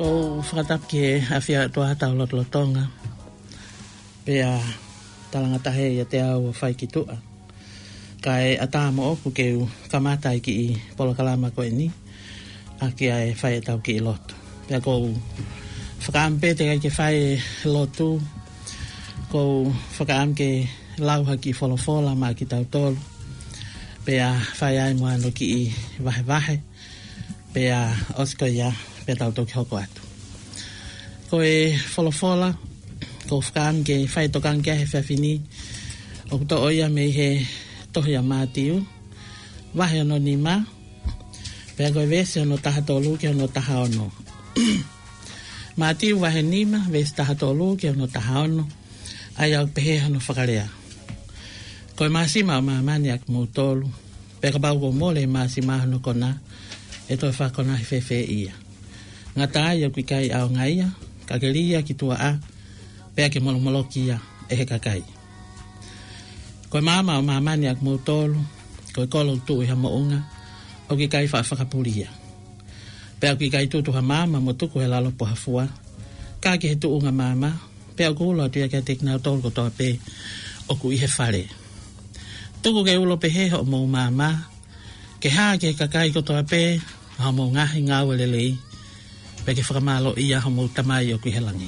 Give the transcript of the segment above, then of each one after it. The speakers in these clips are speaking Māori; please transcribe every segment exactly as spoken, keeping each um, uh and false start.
Ko whakatap ki e awhia toa hata o lotolotonga. Pea talangata he ia te au whai ki tua. Kai atamo oku ke u kamatai ki i polokalama koe ni. A ki ai whai e tau ki i lotu. Pea ko whakaampe te kai ke whai lotu. Ko whakaam ke lauha ki wholofola ma ki tau tolu. Pea whai ai moano ki i wahe wahe. Pea osko ia. Pea tau toki hoko atu. Ko e wholofola, ko whakaam ke whai tokang kia he whiawhini, o kuto oia mei he tohi a mātiu, wahe ono ni mā, pea koe vesi ono taha tolu ke ono taha ono. Mātiu wahe ni mā, vesi taha tolu ke ono taha ono, ai au pehe ono whakarea. Koe māsima o māmani ak mou tolu, pea ka pau ko mole māsima ono kona, e toi whakona he whewhe ia. Ngā tāi au ki kai au ngaia, kakeria ki tua a, pea ke molomoloki ia e he kakai. Koe māma o māmani ak mou tolu, koe kolo tu i ha mounga, au ki kai whakapuri ia. Pea ki kai tutu ha māma mo tuku he lalopo ha fua, ka ki he tuunga māma, pea kulo atu ia kia teknau tolu ko toa pe, o ku i he whare. Tuku ke ulo pe he ho mou māma, ke haa ke kakai ko toa pe, ha mou ngahi ngāwe lelei, peke whakamalo ia homo tamai o kui helangi.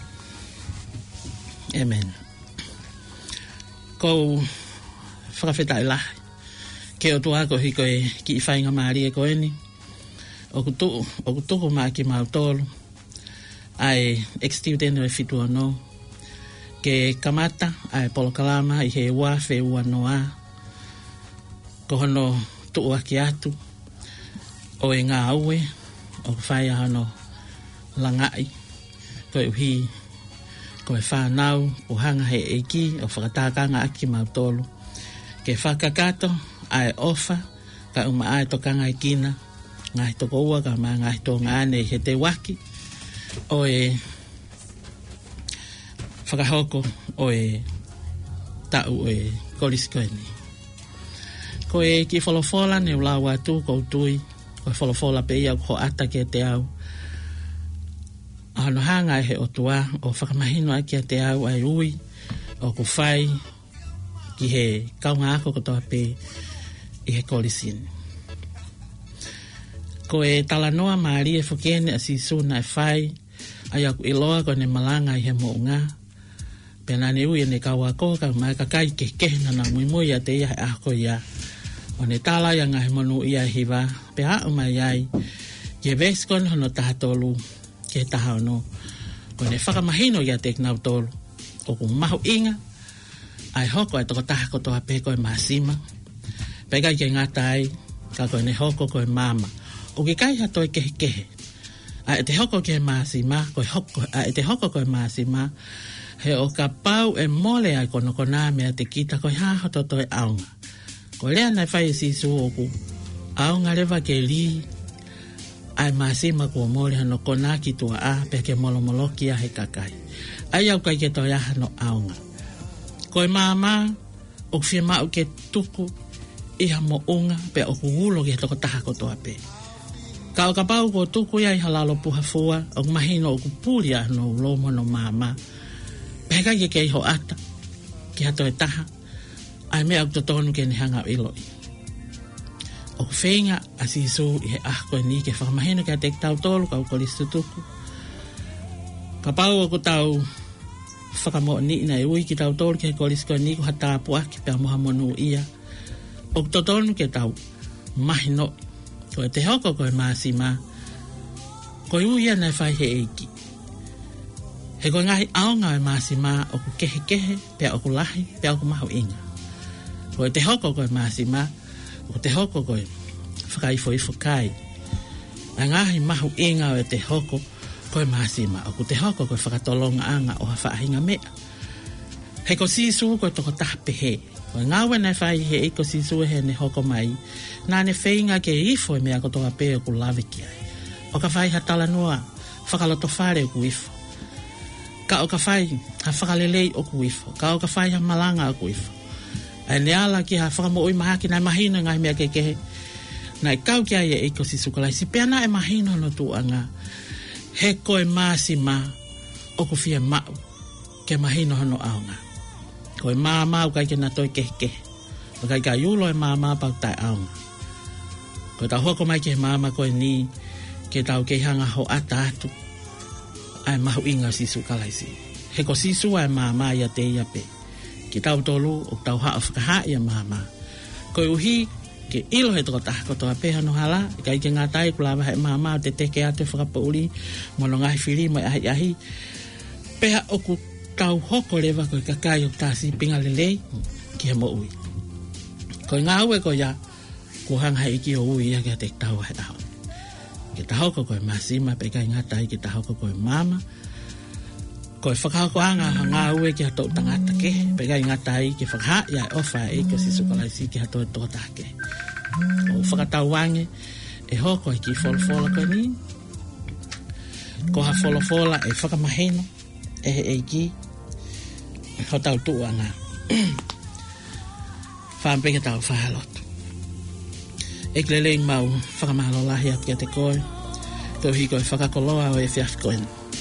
Amen. Ko whakawheta i lahi. Ke o tua ko hiko e ki i whainga maari e koe ni. O kutuku, o kutuku maa ki mau tolu. Ai extiu tenu e fitu ano. Ke kamata ai polokalama i he ua whe ua noa. Ko hono tuu aki atu. O e ngā aue. O whai ano langai, koe uhi, koe whanau, o hanga he eiki, o whakatākanga aki mautolo. Ke whakakato, ai ofa, ka uma ai tokanga i kina, ngai toko ua, ka maa ngai tō ngāne he te waki, o e whakahoko, o e tau o e koriskoeni. Koe ki wholofola, ne ulawa atu, kou tui, koe wholofola pe ia, ko ata ke te au, ano hanga he o tua, o whakamahino aki a te au ai ui, o ku whai, ki he kaunga ako kotoa pe, i he kolisini. Ko e talanoa maari e whakene a si suna e whai, ai aku iloa ko ne malanga i he mounga, pena ne ui e ne kaua ko, ka mai kakai ke kehna na mui mui a te ia he ako ia, o ne tala ia ngahe monu ia hiwa, pe hao mai ai, ki e veskon hono taha tolu, ke taha ono, ko ne whakamahino ia te knau tolu, o ku mahu inga, ai hoko ai toko taha kotoa pe koe māsima, pe kai ke ngatai, ka koe ne hoko koe māma, o ki kai hato e kehe kehe, ai te hoko ke māsima, koe hoko, ai te hoko koe māsima, he o ka pau e mole ai kono kona mea te kita koe haho toto e aunga, ko lea nai whai e sisu o ku, aunga rewa ke li, ai māsima kua mole hano kona ki tua a, pe ke molo moloki a he kakai. Ai au kai ke toi a hano aunga. Koe māma, o whia mau ke tuku, iha mo unga, pe o ku ulo ki he toko taha kotoa pe. Ka o ka pau ko tuku ia iha lalo puha fua, o ku mahino o ku puri a hano ulomo no māma. Pe kai ke ke iho ata, ki hato e taha, ai mea au totonu ke ne hanga iloi. O ku whenga a sisu i he ahko ni ke whakamahino ke a te tau tolu ka ukolistu tuku. Ka pau o ku tau whakamo ni ina e ui ki tau tolu ke he kolisko ni ku hatapu aki pe amoha monu ia. O ku totonu ke tau mahino ko e te hoko ko e māsima ko i uia nei whai he eiki. He koe ngahi aonga e māsima o ku kehe kehe pe o ku lahi pe o ku mahu inga. Ko e te hoko ko e māsima o te hoko koe whakaifo ifo kai. A ngahi mahu inga o te hoko koe māsima. O ku te hoko koe whakatolonga anga o ha whaahinga mea. He ko sisu koe toko tape he. Koe ngawe nei whai he e ko sisu he ne hoko mai. Nā ne whainga ke ifo e mea ko toa pe o ku lawiki ai. O ka whai hatala noa whakaloto whare o ku ifo. Ka o ka whai ha whakalelei o ku ifo. Ka o ka whai ha malanga o ku ifo. Ai ne ala ki ha whakamo ui mahaki nai mahina ngai mea kekehe. Nai kau ki ai e iko si sukalai. Si peana e mahina no tuanga. he koe māsima o ku fia mau ke mahino hano aonga. Koe māmau kai ke na toi kehke. O kai ka yulo e māmau pau tai aonga. Koe tau hoko mai ke māma koe ni ke tau ke hanga ho ata atu. Ai mahu inga sisu kalaisi. He ko sisu ai māma ia te ia pe. Ki tau tolu o tau haa whakaha ia māma. Koe uhi ke ilo he toko taha kotoa peha no hala. Kai ke ngā tai kula wahe māma o te teke atu whakapauli. Mono ngahi whiri mai ahi ahi. Peha oku tau hoko lewa koe kakai o tāsi pinga lelei. Ki he mo ui. Koe ngā ue koe ia. Ko hanga he iki o ui ia ke te tau he aho. Ke taho ko koe masima pe kai ngā tai ke taho ko koe mama. Koe whakahoko anga ngā ue ki hato tangata ke. Pe kai ngā tai ke whakaha ia e ofa e ko si sukalaisi ki hato e tōta ke. O whakatau wange e hoko e ki wholofola koe ni. Ko ha wholofola e whakamaheno e he e ki. E hotau tu anga. Whampeke tau whahalotu. E kleleng mau whakamahalolahi atu kia te koe. Tau hi koe whakakoloa o e whiaf koe.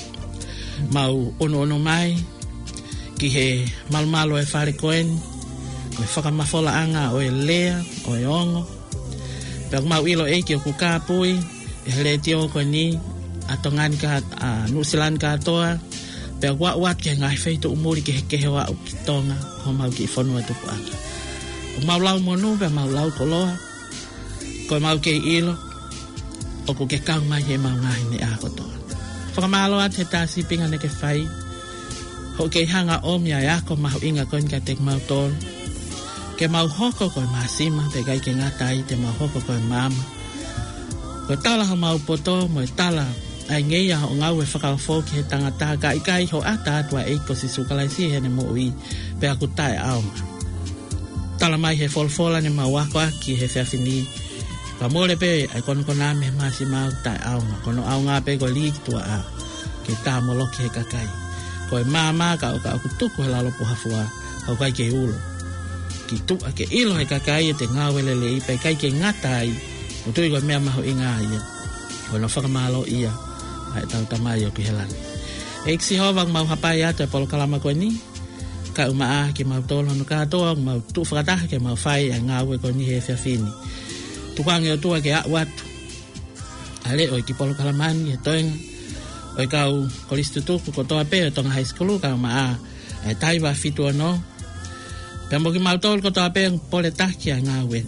Mau ono ono mai. Ki he malmalo e whare koe. Koe whakamafola anga o e lea, o e ongo. Pea mau ilo e ki o kuka pui. E hele tio koe ni. Atongani ka, a Nusilan ka atoa. Pea wak wak ke ngai feito umuri ke he kehe wa u ki tonga. Ho mau ki whanua tupu anga. O mau lau monu, pea mau lau koloa. Koe mau ke ilo, o ko ke kau mai he mau ngahi ne a kotoa. Whakamalo at he tāsi pinga ne ke whai. Ho ke hanga omia e ako mahu inga koe ka te mau tolu. Ke mau hoko koe masima, pe kai ke ngatai te mau hoko koe mama. Koe tala ho mau poto, mo e tala ai ngeia ho ngau e whakawho ki he tangata ka ikai ho ata atua e ko si sukalaisi he ne mo ui, pe aku tae aonga. Tala mai he folfola ne mau wako aki he whiawhini. Ka mole pe ai kono kona me masi mau tai aunga. Kono aunga pe ko li tua a. Ke tā moloki he kakai. Ko e māma ka o ka aku tuku he lalopo hafua. Kau kai ke ulo. Ki tu a ke ilo he kakai e te ngāwelele i pe kai ke ngatai. O tui ko mea maho inga ia. Kono whakamalo ia. Ai tau tamai o ki helani. E iksi hovang mau hapai ato e polo kalama koe ni. Ka umaa ki mau tolo no katoa. Mau tu whakataha ke mau whai ai ngāwe ko ni he whiawhini. Tukange o tua ke a watu. Ale o i ki polo kalamani e toenga. O i kau kolistu tuku ko toa pe o tonga high school ka maa. E taiwa fitu ano. Pea mo ki mautol ko toa pe ang pole taki a ngā wen.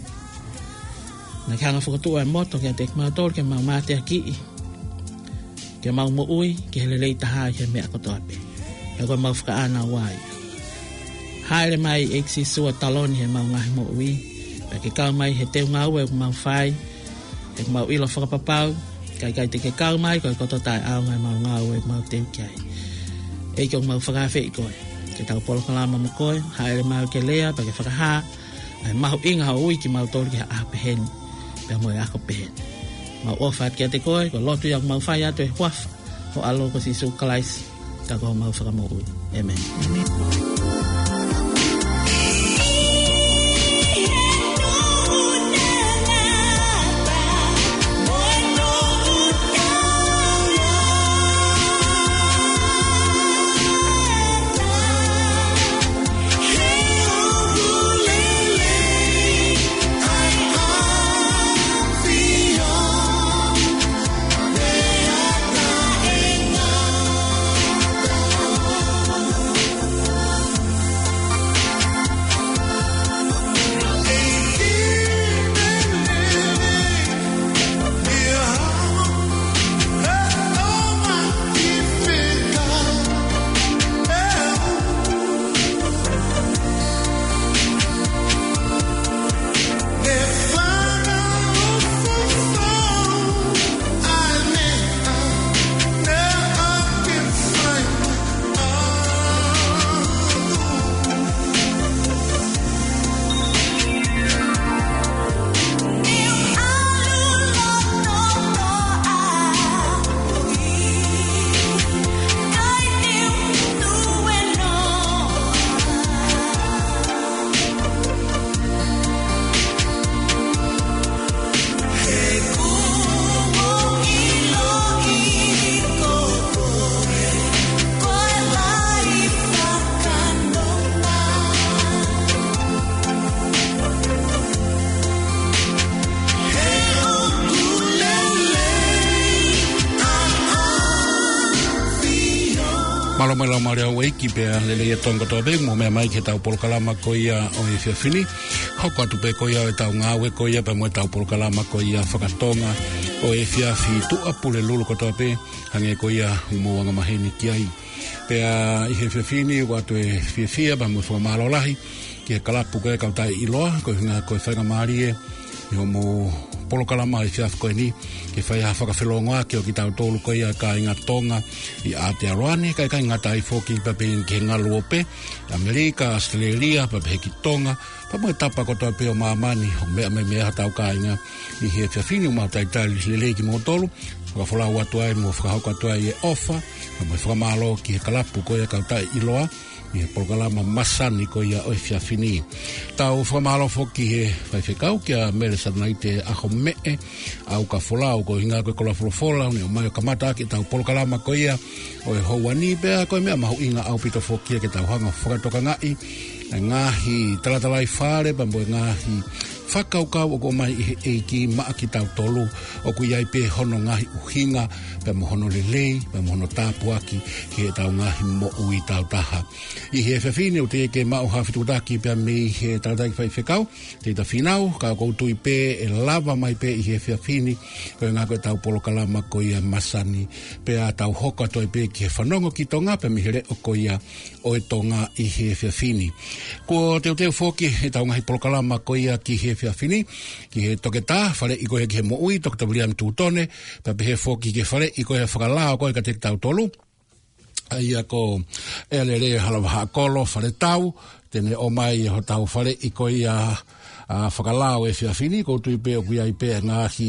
Na ki hanga whukatua e moto ke te mautol ke mau mate a ki. Ke mau mo ui ke helelei taha ke mea ko toa pe. E koe mau whaka ana wai. Haere mai eksi sua taloni he mau ngahi mo ui. Pea ke kau mai he teu ngau e mau whai. E mau ilo whakapapau. Kai kai te ke kau mai koe koto tai au ngai mau ngau e mau teu kiai. E ke mau whakawhi i koe. Ke tau polo kalama mo koe. Haere mau ke lea pea ke whakaha. Ai mahu inga ho ui ki mau tori ki ha peheni. Pea mo e ako peheni. Mau ofat kia te koe. Ko lotu iau mau whai atu e huafa. Ho alo ko si su kalaisi. Tako mau whakamo ui. Amen. Amen. malo mai la maria o iki pe le le tonga to be mo me mai ke tau por kalama ko ia o e fini ho ko tu pe ko ia tau nga we ko ia pe mo tau por kalama ko ia whakatonga o e fia fi tu apule lulu ko to pe hange ko ia mo wanga maheni ki ai pe a i he fini wa tu e fia fia ba mo fo malo lahi ke kalapu ko e ka tai iloa ko nga ko whanga marie yo mo polo kalama i fiaf ko ni ke fai ha faka felonga ke o ki tau tolu ko ia ka inga tonga i Aotearoa ka ka inga tai foki pa pe ke ngalu ope Amerika Australia pa pe ki tonga pa mo tapa ko to pe o mamani o me me me tau ka inga i he fiafini ma tai tai le le ki mo tolu ka fola wa to ai mo fa ka to ai ofa mo fa malo ki kalapu ko ia ka tai iloa i he polkalama masani ko ia o fiafini. Tau whamalo foki he whaifekau kia mele satanaite aho mee au ka folau ko hinga koe kola folofola ni o mai o kamata ki tau polkalama ko ia o e houani bea koe mea mahu inga au pito foki ke tau hanga whakatoka ngai ngahi talatalai whare pambo ngahi whakaukau o ko mai i eiki maa ki tau tolu o ku iai pe hono ngahi uhinga pe mo hono lelei pe mo hono tāpuaki ki he tau ngahi mo ui tau taha i he whawhine o te eke mao hawhitutaki pe me he tarataki whaifekau te ta whinau ka koutu i pe e lava mai pe i he whawhine ko ngā koe tau polo kalama ko ia masani pe a tau hoka toi pe ki he whanongo ki tonga pe mi here o ko ia o e tonga i he whawhine ko teo teo whoki e tau ngahi polo kalama ko ia ki he fiafini ki he toketa fare i koe ki he mo ui toketa William Tutone pa pe he foki ki fare i koe he whakalao koe ka te tau tolu ai ako e le re halawaha kolo fare tau tene o mai ho tau fare i koe a whakalao e fiafini ko tui pe o kui ai pe ngahi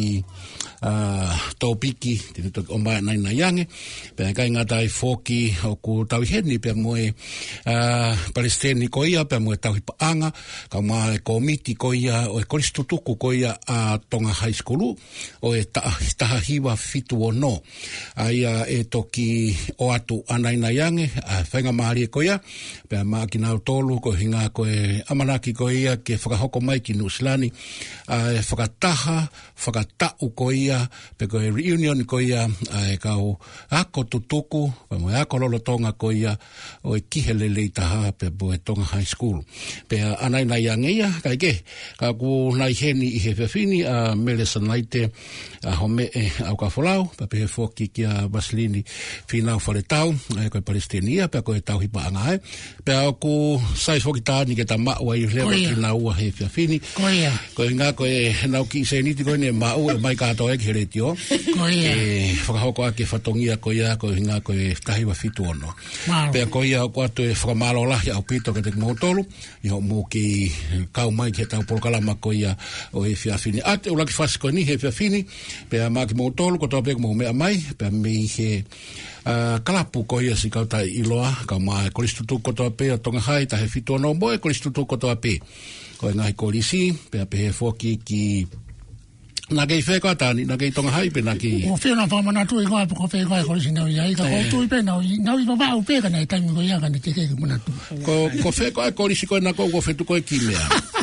uh, topiki te te o mai nai nai ange pe kai ngatai foki o ku tau heni pe moe uh, palestini ko ia pe moe tau hipaanga ka mai komiti ko ia o e koristutuku ko ia a Tonga High School o e ta, taha hiwa fitu o no ai uh, e toki o atu anai nai ange a whainga maari ko ia pe maa ki nau tolu ko hinga ko e amanaki ko ia ke whakahoko mai ki Nusilani uh, e whakataha whakatau ko ia pe ko e reunion ko ia uh, e kau ako tutuku pe mo e ako lolo tonga ko ia o e kihelele taha pe bo e Tonga High School pe uh, anai nai ange ia kai ke ka ku nai heni i he whawhini a uh, mele sanaite a uh, home e au ka folau pe pe he foki ki a Vasilini finau whare tau e ko e Palestinia pe ko e tau hipa anga e pe au ku sai foki tāni ke ta maua i lewa ki na ua he whawhini koia koe ngā koe nau ki se niti koe ne mau e mai kātoa e ki here tio koia e whakahoko ake whatongia koia koe ngā koe tahiwa fitu ono pea koia o kuatu e whakamalo lahi au pito ke te motolu i ho mō ki kau mai ki he tau polkalama koia o e whiawhini ate ulaki whasi koe ni he whiawhini pea mā ki motolu ko tō peko mō mea mai pea me he Uh, kalapu ko ia si kautai iloa ka mai koristutu ko toa pe Tonga Hai ta he fitu no mo e koristutu ko toa pe ko ngai kolisi pe pe he foki ki na ke fe ko tani na ke Tonga Hai pe na ki o fe na fa mana tu i ko ko fe ko kolisi na ia ka ko tu pe na na i va o pe ka na ta mi ko ia ka ni te ke mana tu ko ko fe ko kolisi ko na ko ko fe tu ko ki mea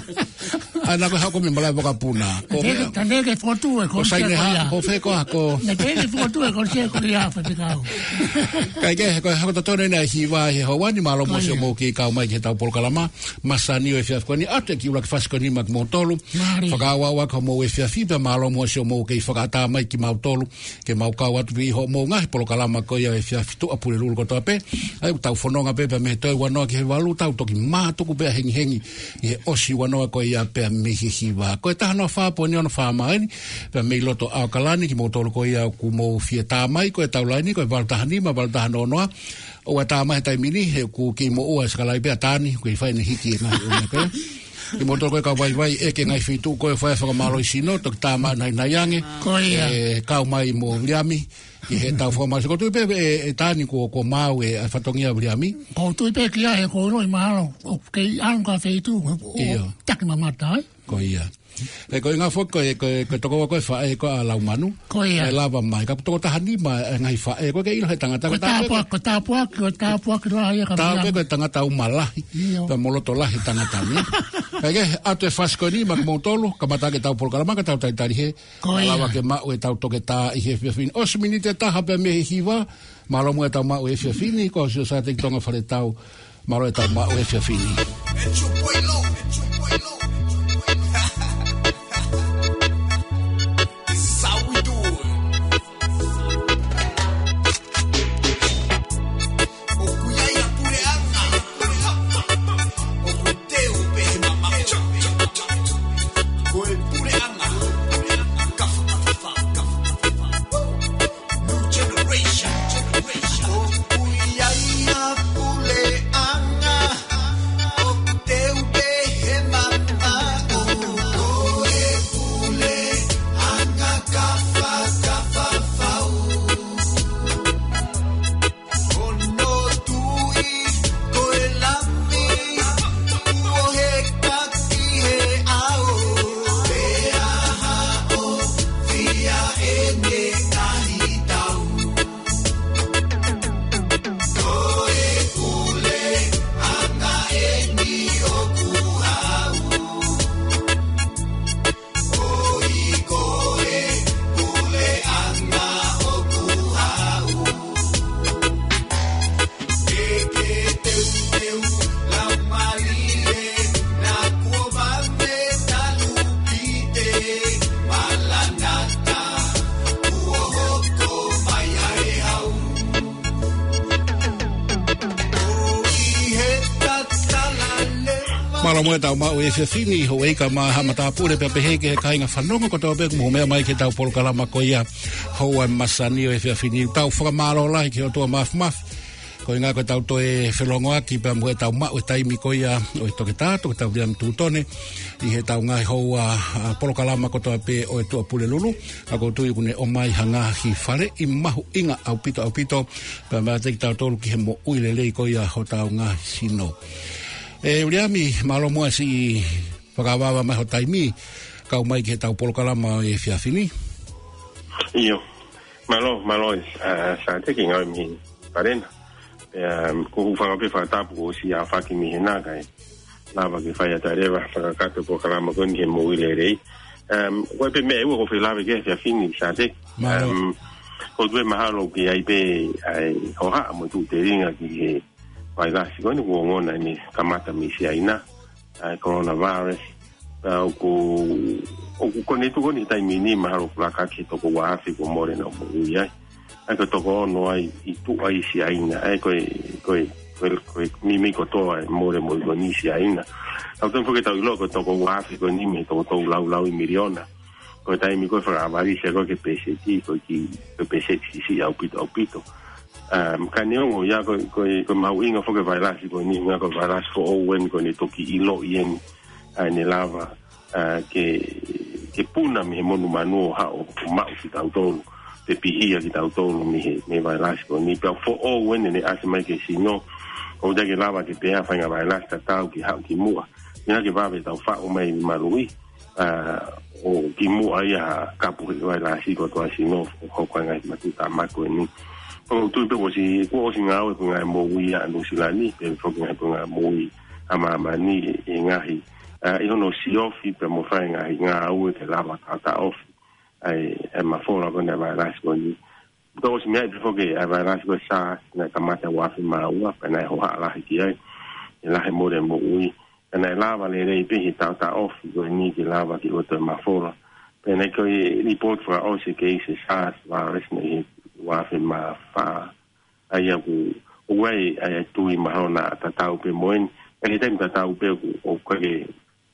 ana ko hako me mala boka puna ko tande ke foto e ko sai ne ha ko fe ko ko na ke foto e ko se ko ia fa te ka kai ke ko hako to ne na hi wa he ho wani malo mo se mo ki ka mai ke ta polkalama masani o fiaf ko ni ate ki ula ka fas ko ni mak motolu fa wa wa ko mo e fiaf ba malo mo se mo ke fa ta mai ki motolu ke mau ka wa tu vi ho mo nga polkalama ko ia e fiaf tu apule lu ko to pe ai ta fononga pe pe me to wa no ke valu ta to ki ma to ku pe hengi hengi e osi wa no ko ia pe me hihiwa ko ta no fa po ni no fa mai pe me loto a kalani ki mo to ko ia ku mo fieta mai ko ta laini ko valta ni ma valta no no o ta mai ta mini he ku ki mo o skala pe tani ku fa ni hiki na ko ki mo to ko ka vai vai e ke ngai fitu ko fa fa malo sino to ta ma na na yange ko ia e ka mai mo liami i he tau whakama ko tu pe e tani ko ko mau e whatongia Williami ko tu pe kia he ko roi mahalo o ke an ka fe tu o tak mamata ko ia e ko nga fo ko ko ko to ko fa e ko ala umanu ko ia e lava mai ka to ta hani ma ngai fa e ko ke ilo he tanga ta ko ta po ko ta po ko ta po ko ra ia ka ta ko tanga ta umala pa molo to la he tanga ta ni Kaya atu e faskoni mak motolo kamata ke tau polkalama ke tau tai tari he. Alawa ke mau e tau toke ta i he fiafini. Os minite taha pe me hiwa. Malo mo e tau mau e fiafini. Ko si o sa te tonga whare tau. Malo e tau mau e fiafini. Mo tau mau e fiafini ho e ka ma hamata pure pe peheke he kainga whanonga ko tau beku mo mea mai ke tau polkalama ko ia ho e masani o e fiafini tau whakamaro lai ki o tua maf maf ko inga ko tau to e whelongoa ki pe mo e tau mau e taimi ko ia o e toke tāto ko tau riam tūtone i he tau ngai ho a polkalama ko tau pe o e tua pule lulu a ko tui kune o mai hanga hi whare i mahu inga au pito au pito pe mea te ki tau tolu ki he mo uile lei ko ia ho tau ngai sino. E uriami, malo mua si whakawawa mai ho taimi, kau mai ke tau polkalama e fiafini? Iyo, malo, malo, uh, sa te ki ngau mi parena. Um, ko whakape whakatapu o si a whaki mi he nākai. Lava ke whai ata rewa, whakakato polkalama koni he mo ule rei. Um, koe pe mea ua ko whilawe ke fiafini sa te. Um, ko tue mahalo ki ai pe ai hoha mo tu te ringa ki he vai lá se quando o ngona ni kamata mi si aina ai coronavirus o ko o ko koni tu koni tai mini ma ro plaka ki to ko wa fi ko more no mo ia ai ko to ko no ai i tu ai si aina ai ko ko ko mi mi ko to ai more mo ko ni si aina au tempo que tau lo ko to ko wa fi ko ni me to to lau lau i miliona ko tai mi ko fra vari se ko ke pese ti ko ki ko pese si si au pito au pito um kaniongo ya ko ko ko mau inga foke vai la si ko ni nga ko vai la fo o wen ko ni toki ilo yen ai ne lava uh, ke ke puna mi monu manu ha o mau ki tau tolu te pihia ki tau tolu mi me vai la si ko ni pe fo o wen ne ase mai ke sino o da ke lava ke pe fa nga vai la sta tau ki ha ki mua ina ke va ve tau fa o mai marui uh, o ki mua ya kapu ki vai la si ko to sino ko ko nga matu ta ma ko ni o tu pe o si ko o si nga o ko nga mo wi a no si la ni pe fo nga ko nga mo wi ama ma ni e nga hi i don't know si ofi pe mo fa nga hi nga o te lava ta ta off ai e ma fo la ko na va la ko ni to si me pe fo ke a va la ko sa na kamata wa fi ma wa pe na ho ha la ki ai la he mo de mo wi na lava le le pe ta ta off ko ni ki lava ki o te ma fo la pe na ko report for o si ke se sa va resne wa fe ma fa ai ku wei ai tu i ma na ta tau pe moen e te ta tau pe o ko ke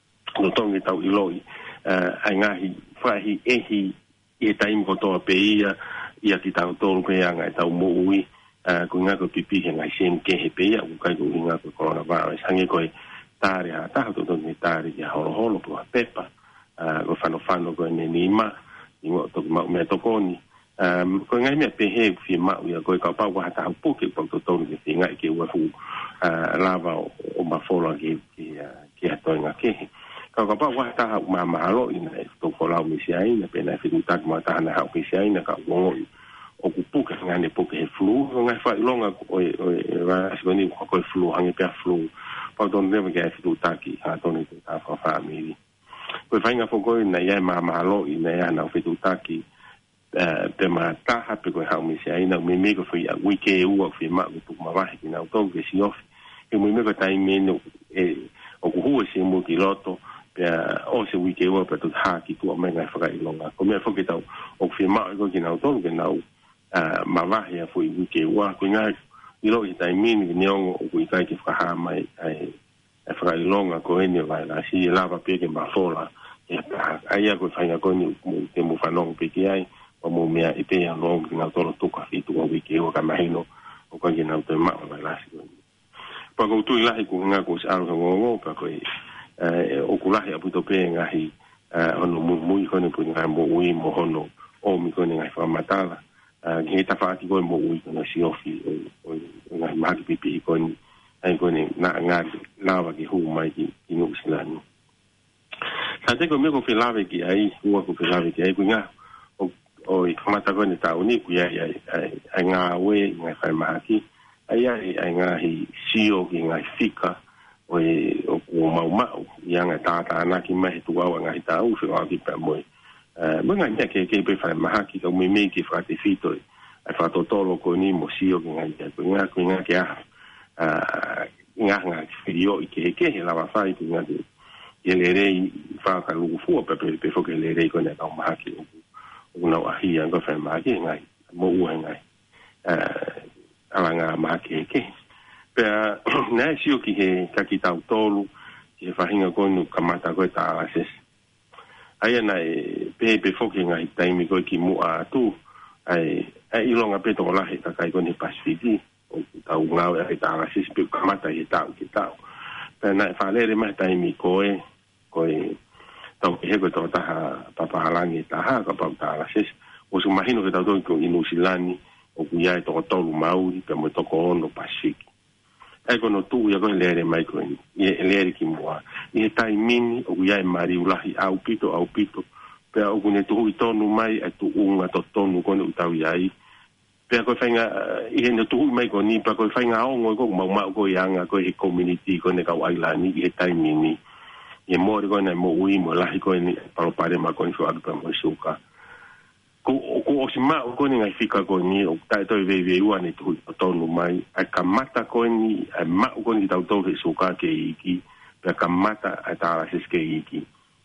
no tongi tau i loi ai nga hi fa hi e hi e tai mo to pe ia ia ki tau tolu pe anga tau mo ui ku nga ko pipi he nga sen ke he pe ia ku kai ku nga ko coronavirus hange ko tare ha ta to ni tare ya holo holo po pepa ko fano fano ko ne ni ma ni mo to ma me to ko ni um ko ngai me pe he fi ma u ko ka pa wa ta pu ke pa to to ni fi ngai ke wa fu lava o ma fola ke ke ke to nga ke ka ka pa wa ta ma ma lo ina to ko la mi si ai na pe na fi ta ma ta na ha pi si ai na ka ngo o ku pu ke ngane pu ke flu ngai fa longa o o va si ni ko ko flu hangi pe flu fa don never get to taki ha don to ta fa family ko fa nga foko na ya ma ma lo ina ya na fitu taki eh te ma ta ha pe ko ha mi sia ina mi me ko fi a wiki u o fi ma ko ma va ki na to ke si of e mi me ko tai me no e o ku hu si mo ki loto pe o se wiki u pe to ha ki tu me nga fa ka ilonga ko me fo ki ta o fi ma ko ki na to ke na Uh, ma va ya fu i ke wa ko nga i lo i tai min ni o ku i kai ki fa ha mai ai e fa i longa ko eni vai la si la va pe ke ma fola e ai ya ko fa nga ko ni ke mo fa no pe ki ai o mo me i pe ya no nga to to ka fi tu o ke o ka mai no o ka ki na to ma va la si pa ko tu la ku nga ko sa ro ngo pa ko e o ku la ya pu to pe nga hi ono mu mu ko ni pu nga mo ui mo hono o mi ko ni nga fa matala ke ta fa ki ko mo ui na si ofi o na ma ki pi ko ni ai ko ni na nga la wa ki hu mai ki ki no silani sa te ko me ko fi la ve ki ai ku ko fi la ve ki ai ku nga o o i ka mata ko ni ta uni ku ya ai ai nga we nga fa ma ki ai ai ai nga hi si o ki nga fika o o ku ma ma ya nga ta ta na ki mai tu wa nga ta u fi wa ki pa mo eh mo nga ke ke pe fa ma ki ko me me ki fa te fito ai fa to tolo ko ni mo si o ki nga ko nga ko nga ke a nga nga fio ke ke la va fa ki nga de ele rei fa ka lu fu pe pe pe fo ke le rei ko na ma ki o na wa hi nga fa ma ki nga mo u nga eh ala nga ma ke ke pe na si o ki he ka ki ta tolo ki fa hinga ko nu kamata ko ta ses ai na pe pe foki nga tai mi ko ki mu a tu ai ai ilonga pe to la he ka kai ko ni pasifiki o ta unga e ta la sis pe kamata e ta ki ta pe na fa le ma tai mi ko e ko e to he ko to ta pa pa la ni ta ha ka pa ta la sis o su imagino que ta to ko inusilani o ku ya to to lu mauri pe mo to ko no pasifiki ai kono tu ya ko le mai ko ni e le ki mo ni tai mini o ya mari ulahi au pito au pito pe o kune tu i tonu mai e tu unga to tonu ko ni tau yai pe ko fainga i he tu mai ko ni pa ko fainga o ngo ko mau mau ko yanga ko e community ko ne ka waila ni e tai mini e mo ko na mo ui mo lahi ko ni pa lo pare ma ko ni so atu mo suka ko ko o sima ko ni ngai fika ko ni o tai to ve ve u ani tu tonu mai a kamata ko ni a ma ko ni tau to suka ke iki pe kamata a ta sis ke iki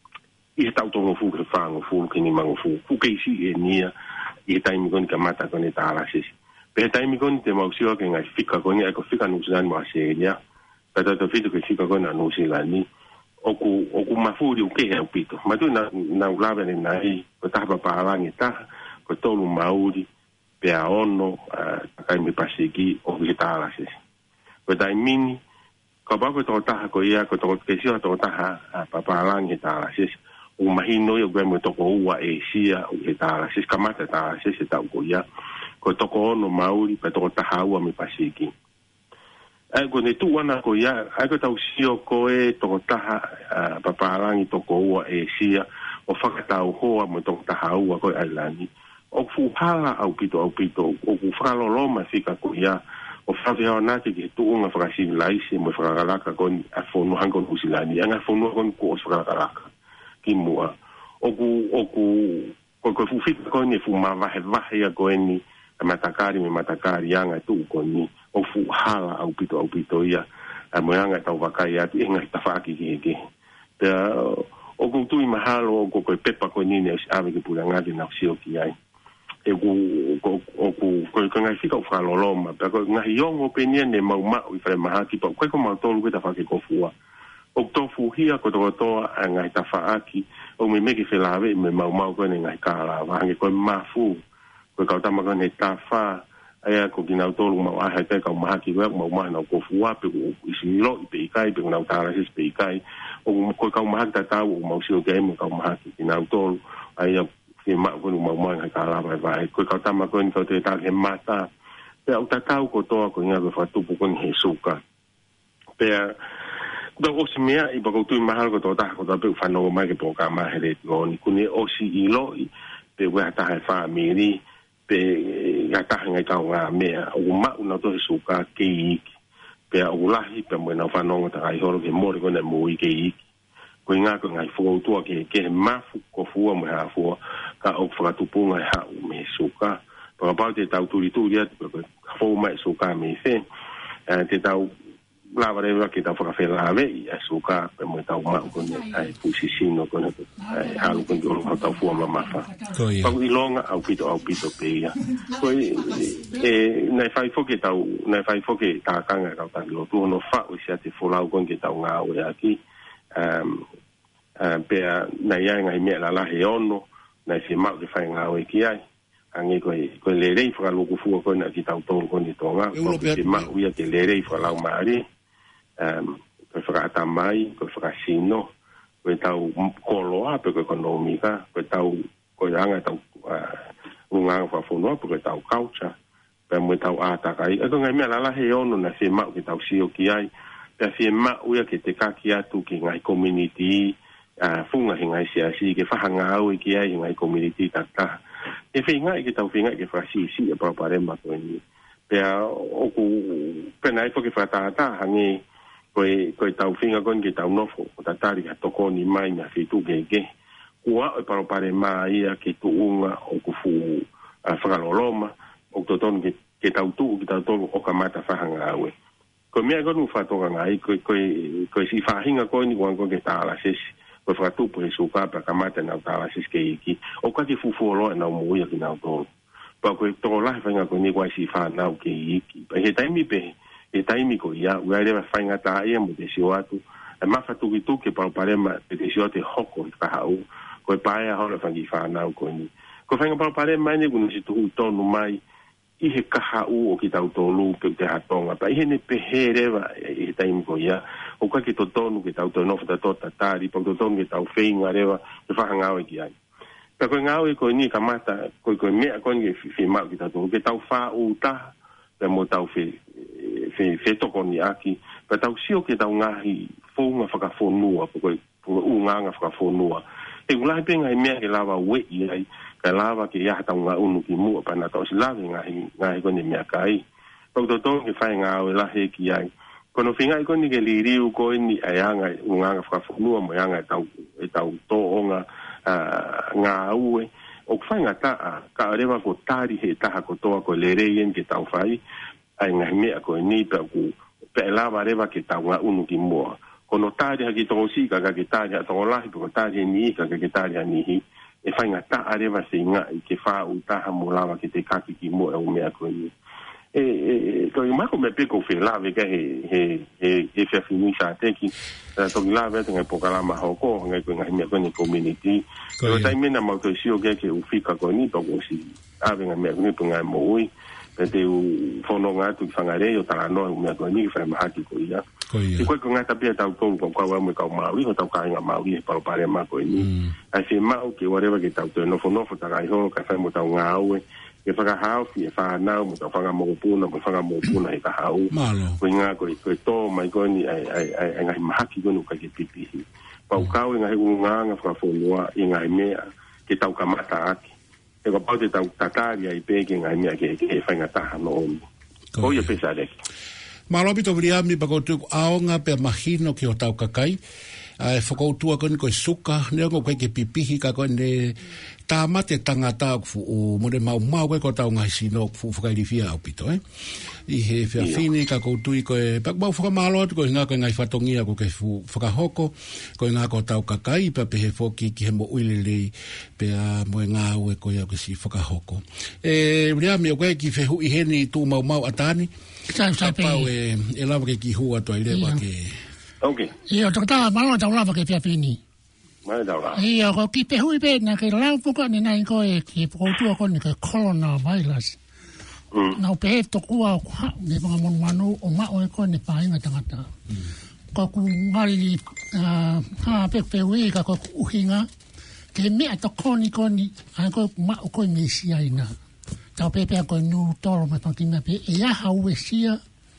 i tau to fu ke fa ngo fu ke ni mango fu fu ke si e ni i tai mi ko ni kamata ko ni ta sis pe tai mi ko ni te mau sio ke ngai fika ko ni ko fika no san ma se ya pe to to fito ke fika ko na no si la ni oku oku mafuri o ke e pito ma tu na na ulave ni nai ko ta pa pa ni ta ko tolu mauri pe a ono kai mi pasiki o ki ta la sis ko dai mini ko ba ko to ta ko ia ko to ke si to ta pa pa ni ta la sis o mahino yo gwe mo to ko ua e sia o ki ta la sis kamata ta la sis ta ko ia ko to ko ono mauri pe to ta ua mi pasiki ai ko ne tu wana ko ya ai ko tau sio ko e to taha paparangi to ko ua e sia o fakata o hoa mo to taha ua ko ai lani o fu hala au pito au pito o ku falo loma fika ko ya o favi ona te ki tu unga fakasi laisi mo fakalaka ko a fonu hango usilani anga fonu ko ko fakalaka ki mua o ku o ku ko ko fu fika ko ni fu ma va va ya ko ni matakari me matakari anga tu ko ni o fu hala au pito au pito ia a moanga tau vakai atu inga tafaki ki ki te o ku tu i mahalo o ko pepa ko ni ne ave ki pula ngadi na sio ki ai e ku o ku ko ko ngai fika fa lo loma pe ko ngai yongo pe ni ne mau ma i fa mahaki pa ko ko ma tolu ki tafaki ko fua o to fu hia ko to to ngai tafaki o me me ki fe lave me mau mau ko ngai kala va ngai ko mafu ko ka tama ko ne tafa ai ko kina tolu ma ha te ka ma ki wa ma ma na ko fuwa pe ko isi lo pe kai pe na ta sis pe kai o ko ka ma ta ta o ma sio ke mo ka ma ki kina tolu ai ke ma ko ma ma ka la vai vai ko ka ta ma ko ni ko te ta ke mata pe o ta ta ko to ko nga ko fa tu ko ni suka pe do o si mea i ba ko tu ma ha ko to ta ko ta pe fa no ma ke po ka ma he ko ni ku ni o si i lo pe wa ta ha fa mi ni pe ya ta nga ka nga me o ma una to suka ke pe pe a ulahi pe mo na whanonga ta kai horo ke mori kone mo i ke iki. Ko inga ko ngai whakautua ke ke mafu ko fua mo ha fua ka o whakatupunga e hau me suka. Paka pau te tau turi turi ati pe fau mai suka me se. Te tau lava rewa ke tau whakawhela ave i a suka pe mo tau mau kone ai pusisino kone ai halu kone oro tau fua ma mafa. Pau ilonga au pito au pito pe ia. Ko e nai whai foke tau nai whai foke ta kanga kau tangi lo tuhono whau si ate wholau kone ke tau ngā ue aki. Um, uh, pea na ia ngai mea la lahe ono na se mau ke whai ngā oe ki ai ange koe koe le rei whakaloku fua koe na ki tau tōru koe ni tōnga koe se mau ia ke le rei whakalau maari um, koe whakaata mai koe whakasino koe tau koloa pe koe konomika koe tau koe anga tau uh, unganga whafonua pe koe tau kaucha pe mwe tau ātakai e koe ngai mea la lahe ono na se mau ke tau sio ki ai pe fie mau ia ke te kaki atu ki ngai community uh, funga hi ngai siasi ke whahanga au i ki ai hi ngai community tata. E whi ngai ke tau whi ngai ke whasi si e paraparema koe ni. Pea oku pena e whoke whatata hangi koe, koe tau whinga koe ke tau nofo o tatari ka toko ni mai na whitu gege. Kua e paraparema ia ke tuunga o kufu uh, whakaloloma o totonu ke, ke tau tuu ke tau tonu o kamata whahanga au e. Ko mea konu whatoka ngai, koe, koe, koe si whahinga koe ni kuang koe ke tāla sesi, koe whakatupu he sukapa kamata nau tāla sesi ke iki, o kati fufuoroa nau muia ki nau tōru. Pa koe tō lahi whainga koe ni kuai si whanau ke iki. Pa he taimi pe, he taimi koe ia, ua rewa whainga tā ia mo te sio atu, e mawha tuki tuki pa parema te te sio te hoko i kahau, koe paea hora whangi whanau koe ni. Koe whainga pa parema ni kuna si tuhu tonu mai, i he kaha u o ki tau tolu pe te hatonga. Pa i he ne pehe rewa i he taimi ko ia. O ka ki to tonu ki tau tonu ta tota tari, pa to tonu ki tau whainga rewa, te whahangau e ki ai. Pa koe ngau e koe ni ka mata, koe koe mea koe ni whi mau ki tau tonu, ke tau wha u taha, pe mo tau whi toko ni aki, pa tau sio ke tau ngahi whaunga whakawhonua, pa koe unganga whakawhonua. E ulahi pe ngai mea ke lawa we i ai, ka lava ke ia tau ngā unu ki mua pa na tau si lawe ngahi, ngahi kone mea kai. Pau tau tōngi whai ngā o lahe ki ai. Kono whingai kone ke li riu koe ni ai anga unganga whakawhonua mo anga e tau, e tau tō o ngā uh, ngā ue. O kwhai ngā taa, ka arewa ko tāri he taha ko toa ko le reien ke tau whai, ai ngahi mea koe ni pe ku pe lava arewa ke tau ngā unu ki mua. Kono tāri haki tongo si ka ka ke tāri a tongo lahi, pe ko tāri e ni ka ka ke tāri a nihi. E whainga ta arewa se inga i ke wha u taha mo lawa ke te kaki ki mo e o mea koe ni. E, e, e, koe mako me peko whi lawe ka he, he, he, he whea whini sa teki. Toki lawe te ngai pokalama hoko, ngai koe ngai mea koe ni community. Koe tai mena mau toi sio ke ke u whika koe ni, toko si awe ngai mea koe ni po ngai mo ui. Pe te u whono ngā tu ki whangarei o tala noa u mea koe ni ki whai mahaki koe ia. I koe ko ngata pia tau tōru kong kaua mui kau maui, ho tau kāinga maui e paropare ma koe ni. Mm. Ai whi mau ke warewa ke tau tō nofo nofo takai ho, ka whai mo tau ngā aue, ke whakahau, ki e whanau, mo tau whanga mokopuna, mo whanga mokopuna he kahau. Malo. Koe ngā koe, koe tō mai koe ni, ai, ai, ai, ai ngahi mahaki koe nuka ke pipihi. Pau kau i ngahi unganga whakafonua, i ngahi mea, ke tau kamata aki. E ka pau te tau tatari ai pe ke ngahi mea ke e whainga taha no omi. Ko ia pesa reki. Malobi to vriami pa koutu aonga pe mahino ki o tau kakai. E whakoutua koni koe suka, nea koe ke pipihi ka koe ne tā mate tangata ku o mone mau mau koe ko tau ngai sino ku whakairifia au pito, eh? I he whia whini ka koutu i koe, pak mau whakamalo atu koe ngā koe ngai whatongia ko ke whakahoko, koe ngā ko tau kakai, pa pe he whoki ki he mo uilelei, pe a moe ngā ue koe au ke si whakahoko. E vriami o koe ki whehu i heni tū mau mau atani, ka pau e, e lawa ke ki hua toa i rewa ke... Okay. Ia, tō tā malo tau lawa ke whia whini. Mai tau lawa. Ia, ko ki pe hui pe na ke lau puka ni nai koe ki pokoutua koe ni ke coronavirus. Mm. Nau pe he tokua o kua ne panga monu manu o mao e koe ne pāinga tangata. Mm. Ko ku ngari uh, ha pe pe hui ka koe uhinga ke mea tokoni koni a koe mao koe me sia ina. Tau pe pe a koe nu toro me pantina pe e aha ue sia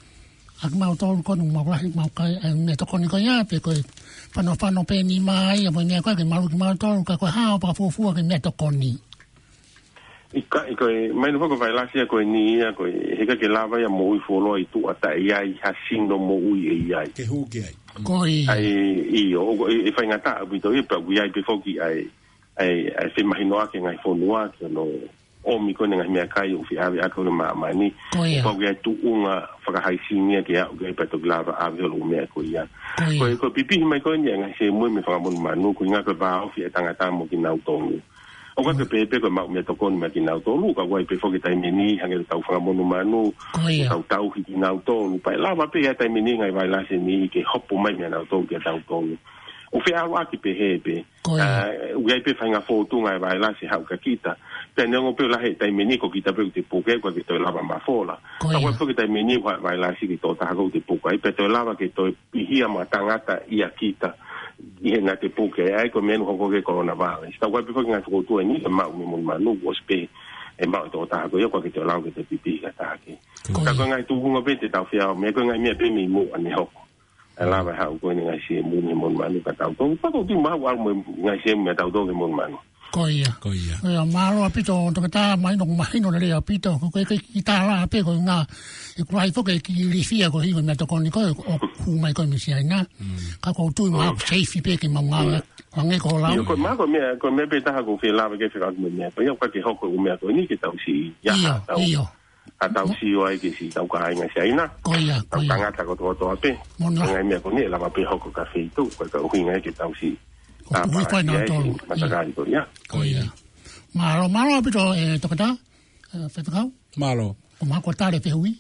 ak mau tolu kono mau lahi mau kai me tokoni ko ia pe ko pano pano pe ni mai a mo ne ko ke mau ki mau tolu ka ko ha pa fu fu ke me tokoni ika ika mai no ko vai la sia ko ni ya ko he ka ke lava ya mo i folo i tu ata ia i hasindo mo ui ia ke hu ke ai ko i ai i o e fa ngata bi to i pa ui ai pe foki ai ai ai se mai no ke ngai folo ke no o mi ko ngai me kai o fi ave ako ma ma ni ko ui tu unga fa ka hai sinia ke ya ke pa to lava ave lo me ko ia ko ko pipi mai ko ni ngai se mo me fa mo manu ko nga ko ba o fi tanga ta mo ki na utongu o ka pe pe ko ma me to kon ma ki na to lu ka wai pe fo ki tai mini hange tau fa mo manu tau tau ki na to lu pa la ma pe ya tai mini ngai vai la se ni ke hopo mai me na to ki tau to o fe a wa ki pe he pe u ai pe fa nga fo tu ngai vai la se ha ka kita te ne ngo pe la he tai mini ko kita pe te pu ke ko ki to la ma fo la ka wai fo ki tai mini vai la si ki to ta ko te pu ka i pe to la wa ki to pi hi ma tangata ia kita i na te puke ai ko menu ko ke coronavirus sta wa before nga ko tu ni ma mi mo ma no was pe e ma to ta ko yo ko ke to la ko te pipi ka ta ki ka ko nga tu ngo pe te ta fia me ko nga me pe mi mo ani ho ala ba ha ko ni nga si mo ni mo ma no ka ta to pa ko tu ma wa mo nga si me ta to ke mo ma no ko ia ko ia e ma ro apito to ta mai no mai no le apito ko ke ki ta la pe ko nga e ko ai fo ke ki li fia ko hi me to ko ni ko ku mai ko mi si ai na ka ko tu ma safe pe ke ma nga nge ko la ko ma ko me ko me pe ta ko fi la ke fi ka me me ko yo ka ke ho ko me ko ni ke ta si ya ta io a ta si o ai ke si ta ka ai nga si ai na ko ia ko ia ta ko to to pe nga me ko ni la ma pe ho ko ka fi tu ko ka hu nga ke ta si ko ko na to ko ya ko ia malo malo apito e to ka fe ka malo o ma ko tare pe hui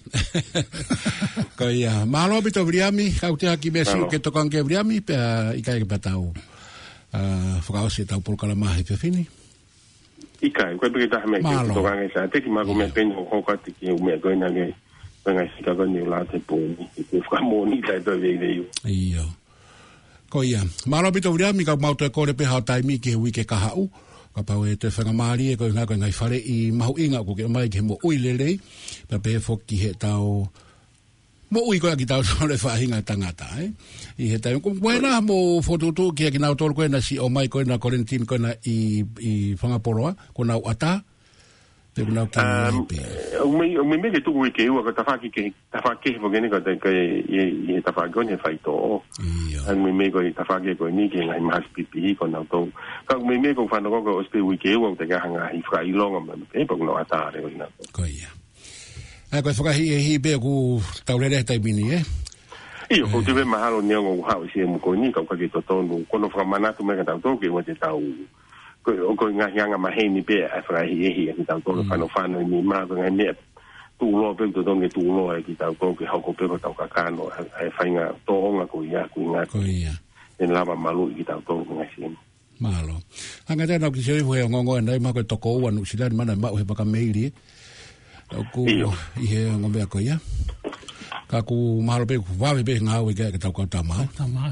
ko ia malo apito briami ka uti aki mesu ke to kan ke briami pe i ka ke patau ah fo se tau por kala ma he fini i ka ko pe ta me ke to kan sa te ki ma ko me pen ko ka ti ki me ko na ge nga si ka ko ni la te po ni ke fa mo ni ta to ve ve io ko ia malo bito briami ka mau te kore pe ha tai mi ke wi ke ka hau ka pa we te whanga maari e ko nga ko ngai whare i mahu inga ko ke mai ke mo ui lelei pa pe fo ki he tau mo ui ko ki tau so le whahinga tangata eh i he tau ko buena mo fotutu ki ki na tol ko na si o mai ko na quarantine ko na i i whanga poroa ko na ata te na ki pe o me o me me ke tu wi ke u ko ta fa ki ke ta fa ke fo gene ko te ke i ta fa ko ne fa to an me me ko ta fa ke ko ni ke ngai mas pipi ko na to ka me me ko fa no ko o ste wi ke u te ka hanga i fra i longa me pe ko no ata re na ko ia ai ko fa hi hi be ku taurere tai mini eh io ko te be mahalo ni ngo ha si mo ko ni ka ka ke to to no ko no fra mana tu me ka to ke mo te tau ko ko nga nga ma he ni pe a fra hi hi ki tau ko fa no fa no ni ma ko nga ne tu lo pe to dong ke tu lo ki tau ko ke ha ko pe ko tau ka ka no ai fa nga to nga ko ia ku nga ko ia en lava malu ki tau ko nga si malo anga te no ki se fo ngo ngo ndai ma ko to ko wa no si dan mana ma o he pa ka meili ko i he ngo be ko ia ka ku malo pe ku va be nga o ke tau ko ta ma ta ma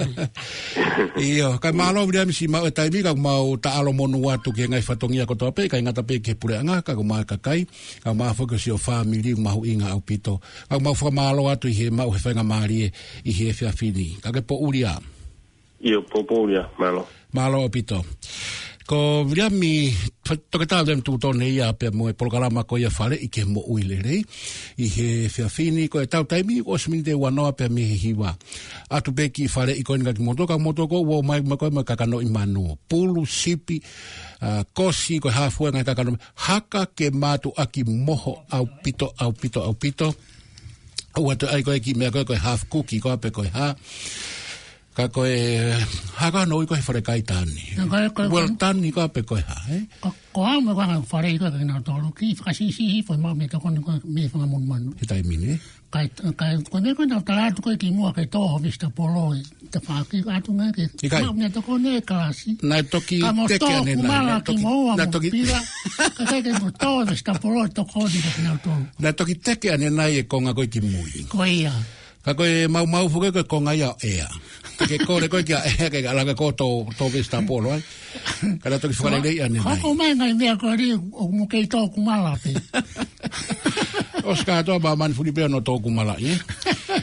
io ka malo bria mi si ma ta mi ka ma ta alo monu watu ke ngai fatongia ko to pe ka ngata pe ke pure nga ka ma ka kai ka ma fo ke si o family ma hu inga au pito ka ma fo malo watu he ma o he nga mari i he fa fini ka ke po uria io po po uria malo malo pito ko bria mi to ke ta dem tu to nei a pe mo por kalama ko ia fale i ke mo uile rei i he fa fini ko ta ta mi o smin de wano pe mi hiwa atu pe ki fale i ko nga ki moto ka moto ko wo mai ma ko ma ka no i manu pulu sipi kosi ko ha fu nga ka no haka ke matu aki moho au pito au pito au pito o atu ai ko ki me ko ko half cookie ko pe ko ha ka ko e haka no i ko fare kai tani well tani ko pe ko ha eh ko ha me ko fare ko na to lo ki fa si si fo ma me to ko me fa mon man e tai mine kai kai ko me ko na tala to ko ki mo ke to vista polo te fa ki a tu me ke ma me to ko ne klasi na to ki te ke ne na to ki na to ki ka ke mo to vista polo to ko di na to na to ki te ke ne na e ko nga ko ki mui ko ia ka ko mau mau fu ko ko nga ya e ke kore ko ki e ke ala ko to to vista polo ai kada to ki fare le ane mai ko mai ngai me ko ri o mo ke to ku mala pe Oscar to ba man fu di pe no to ku mala eh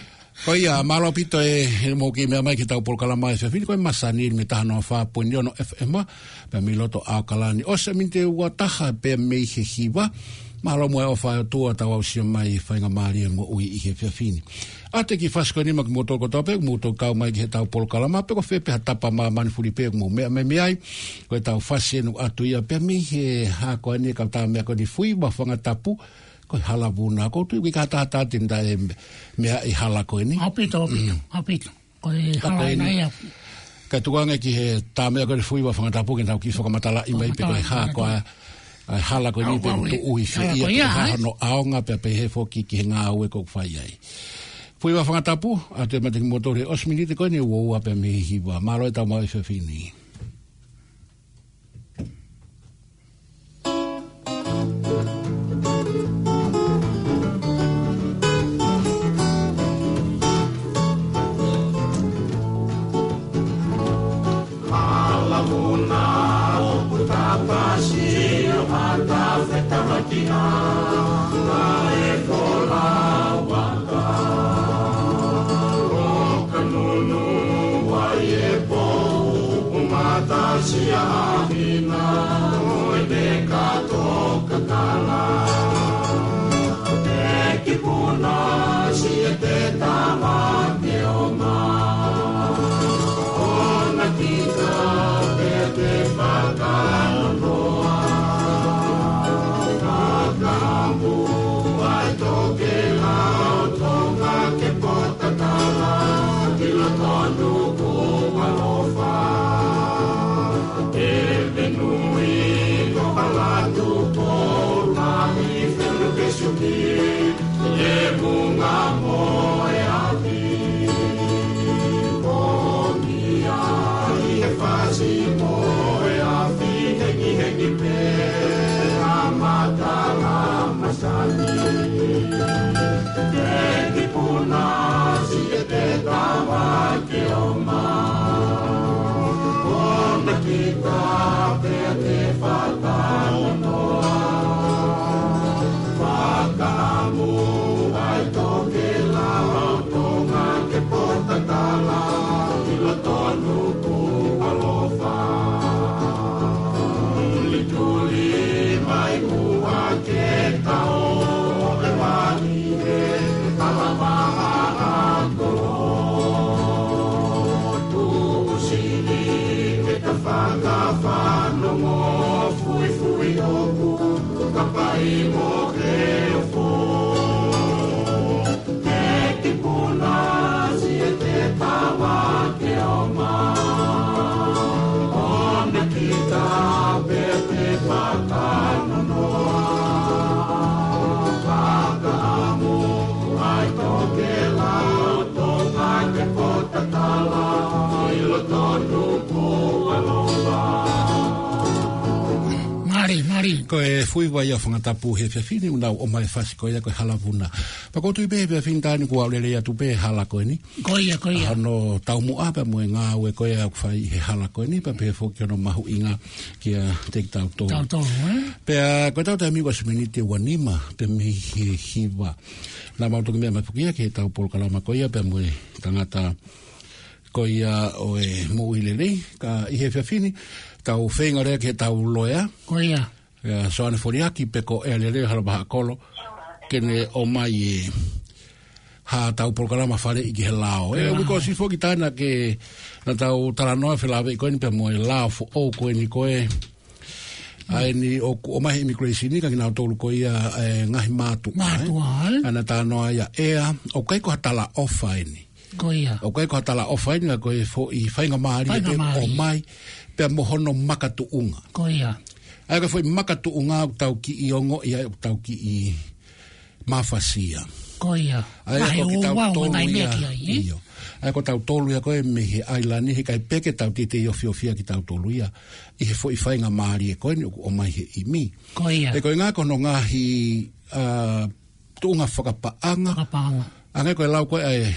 Ko ia, malo pito e mo ki mea mai ki tau polkalama e whiawhini, ko e masani me taha noa wha puni ono F M, pe mi loto au kalani. O se minte ua taha pe mei he hiwa, malo mo e o whae tua tau au sia mai whainga maari e mo ui i he whiawhini. Ate ki whasko ni ma ki moto koto pe, moto kau mai ki he tau polkalama, pe ko whepe ha tapa maa mani furi pe, mo mea me meai, ko e tau whasi enu atu ia, pe mei he hako ane ka tau mea ko ni fui, wa whanga tapu, ko hala buna ko tu ki kata ta tinda e mea i hala ko ni apito apito apito ko e hala na ia ka tuanga ki he ta mea ko fui wa fanga tapu ki tau ki foka matala i mai pe ko ha ko ai hala ko ni pe tu ui fe ia ha no aonga pe pe he foki ki nga u ko fai ai fui wa fanga tapu ate mate motore os minute ko ni wo pe me hiwa malo ta mai fe fini ko e fui vai a fanga tapu he whiawhini unau o mai whasi ko ia ko e halavuna. Pa ko tui be whiawhini tāni kua aurere ia tu be hala ko ni. Ko ia, ko ia. Ano tau mua pa mue ngā ue ko ia whai he hala ko ni pa pe whoki ono mahu inga ki a te tau tō. Tau tō, eh? Pe a ko tau te amiwa suminite wanima pe me he hiwa. Nā mautoki mea mai whukia ki he tau polokalama ko ia pe mue tangata ko ia o e mui lelei ka i he whiawhini tau whenga rea ki he tau loea. Ko ia. Ya soane foriaki peko e lele hala baha kolo kene o mai e ha tau programa fare i ki he lao e wiko si foki tana ke na tau taranoa whilawe i koe ni pe mo e lao fu o koe ni koe ai ni o, o mahi immigration ni ka kina o tolu ko ia e, ngahi mātu Mātua eh? Ana tanoa ia ea o kai ko hatala ofa ni ko ia o kai ko hatala ofa ni ko e fo i whainga maari pe o mai pe mohono makatu unga ko ia ai ka foi makatu unga tau ki i ongo i ai tau ki i mafasia ko ia ai ko tau tolu ia iyo ai ko tau tolu ia ko e me he ailani he kai peke tau tite i ofiofia ki tau tolu ia i he foi whainga maari e koe ni o mai he i mi ko ia e koe ngā kono ngā hi uh, tuunga whakapaanga whakapaanga angai koe lau koe ai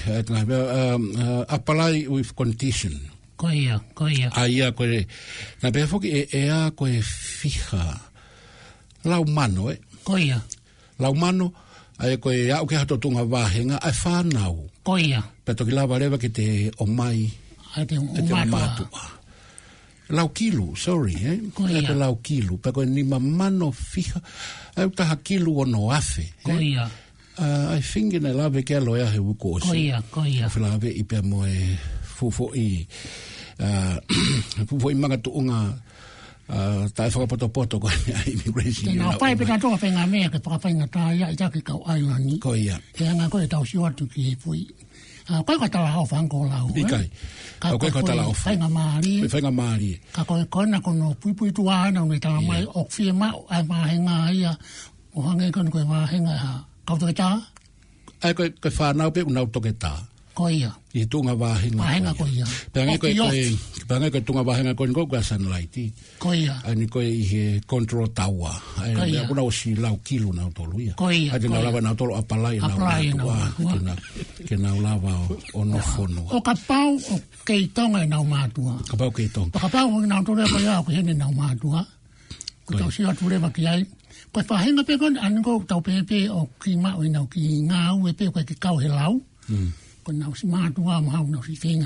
apply with condition ko ia, ko ia. Ai a koe, na pēr foki e, e a koe fiha lau mano, e. Ko ia. Lau mano, Ai koe au ke hato tunga wahenga ai whanau. Koia. Peto ki lawa rewa ki te o mai. Ai te o matua. Lau kilu, sorry, eh? Koia. Ai te lau kilu. Pe koe ni mamano fiha. Ai utaha kilu o no afe. Koia. Uh, ai fingi ne lawe ke aloea he wuko osi. Koia, koia. Awhi lawe i pia moe fufo i. Uh, fufo i manga tuunga. Uh, tae whakapoto-poto koe ni a immigration. Tēnā whai peta toa whenga mea ke whakawhainga tāia i take kau aiwani. Koia. He anga koe tau si watu ki he pui. Uh, koe ka tala hau whanko lau. Ikai. Ka koe ka tala hau whainga maari. Whainga maari. Ka koe kona kono pui pui tua ana unei tala mai o whia mau ai mahenga ia. O hange kono koe mahenga ha. Kau toke tā? Ai koe koe whanau pe unau toke tā. Koia. I tunga wahenga. Wahenga koia. Peangai koe koe, peangai koe tunga wahenga koe niko koe sunlighti. Koia. Ai ni koe i he control taua. Ai ni kuna o si lau kilu nau tolu ia. Koia. Ai te nau lava nau tolu apalai nau matua. Ke nau lava o nofono. O ka pau o keitonga i nau matua. Ka pau keitonga. Ka pau o nau tolu e koe au ke hene nau matua. Ko tau si atu rewa ki ai. Koe whahenga pe kon aniko tau pepe o ki mao i nau ki ngā ue pe koe ki kau he lau. Ko nau si mātua mahau nau si whenga.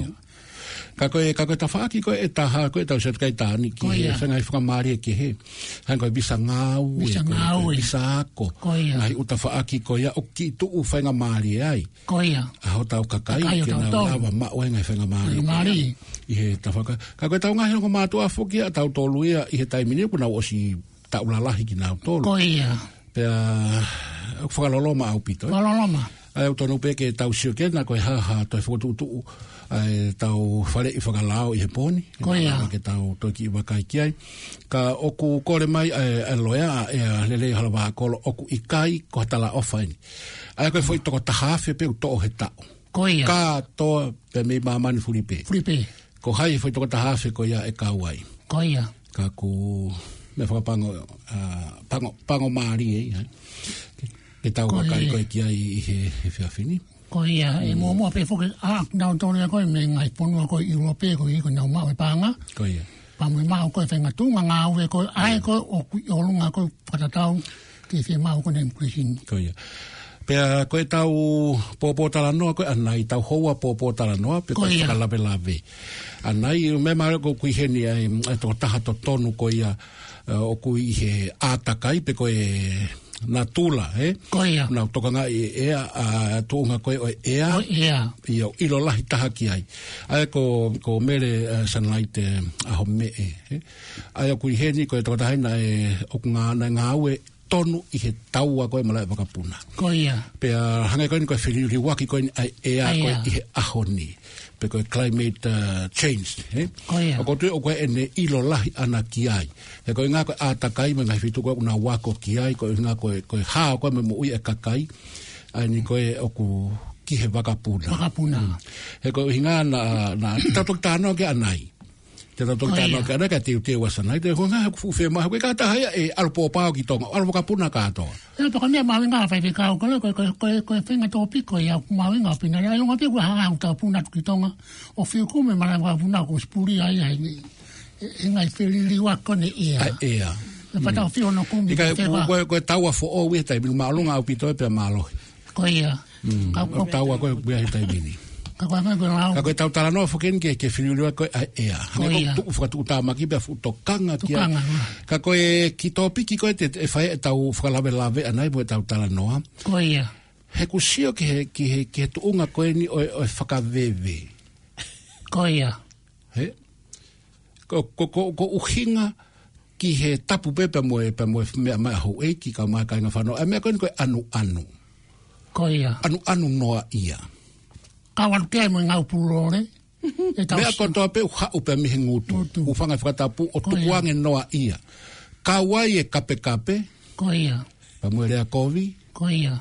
Ka koe, ka koe ta whaaki koe e taha, koe tau set kai tāni ki he, whengai whakamāria ki he. Hain koe bisa ngāu e, bisa ngāu e, bisa ako. Ngai uta whaaki koe a o ki tuu whenga māria ai. Koia. Aho tau kakai, ke nau lawa mao e ngai whenga māria. Māri. I he ta whaka. Ka koe tau ngahi noko mātua whoki a tau tolu ia i he taimini, kuna o si tau lalahi ki nau tolu. Koia. Pea, whakaloloma au pito. Whakaloloma. Ai o tonu pe ke tau sio ke na koe haha toi whakotutu ai tau whare i whakalao i he pōni. Koia. Ke tau toi ki i wakai ki ai. Ka oku kore mai e loea e a lele halawa kolo oku i kai ko hatala ofaini. Ai koe fwoi toko tahawhi pe u to'o he tau. Koia. Ka toa pe me mamani furipe. Furipe. Ko hai fwoi toko tahawhi ko ia e kauai. Koia. Ka ku me whakapango pango, pango maari e. Ke tau wakai koe ki ai i he, he whiawhini. Koia, e mua mua pe whuke a nau tōne a koe me ngai ponua koe i ua pe koe i koe nau mau e pānga. Koia. Pāmu e mau koe whenga tūnga ngā ue koe ai koe o kui o lunga koe whatatau ki whi mau koe nemu kuresin. Koia. Pea koe tau pōpō tala noa koe anai tau hoa pōpō tala noa pe koe whakalawe lawe. Anai me mara koe kui heni ai tō taha to tonu koe ia o kui he ātakai pe koe na tula, eh? Koia. Na tokanga i ea, a tuunga koe o ea. O ea. I o ilo lahi taha ki ai. Ai ko, ko mere uh, sunlight uh, aho me e. Eh? Ai o kui heni koe tokatahaina e oku ngā na ngā ue tonu i he taua koe malai wakapuna. Koia. Pea hangai koe ni koe whiri waki koe ni ai ea koe i he aho ni. Pe koe climate uh, change. Eh? Koia. O koe tui o koe ene ilo lahi ana ki ai. He koe ngā koe ātakai me ngai whitu koe una wako ki ai. Koe ngā koe, koe hao koe me mo ui e kakai. Ai ni koe oku ki he wakapuna. Wakapuna. He koe hinga na, na tautok tāno ke anai. Te tautok tāno ke anai ka tiu tiu asanai. Te koe ngā heku fuwhia maha. Koe kāta haia e alupo pāo ki tonga. Alu wakapuna kātoa. Ea paka mea mawe ngā whai whikau koe koe koe koe koe whenga tō piko ia mawe ngā pina. Ai longa pia koe hanga hau tau puna tuki tonga. O whiu kume malai wakapuna ko spuri ai ai. E ngai whiriri wako ne ea. Ea. E patau whiu no kumi. Ika koe koe taua fo o wea taimini. Maalunga au pito e pia maalohi. Koe ia. Taua koe wea he taimini. Ka koe mai koe lau. Ka koe tau tala noa whakeni ke ke whiriurua koe a ea. Hange ko tuku whakatu utamaki pia futokanga ki a. Ka koe ki tōpiki koe te e whae e tau whakalawe lawe anai mo e tau tala noa. Koe ia. He kusio ki he, ki he, ki he tuunga koe ni o e whakawewe. Koe ia. He? Ko, ko, ko, ko uhinga ki he tapu pepe mo e pa mo e mea mai hau eiki ka mai kainga whanau. E mea koe ni koe anu anu. Koe ia. Anu anu noa ia. Kawan kei mo ngau pulore. Mea ko toa pe uha upe mihe ngutu. Ufanga whakatapu o tukuange noa ia. Kawai e kape kape. Koe ia. Pa mo e rea kovi. Koe ia.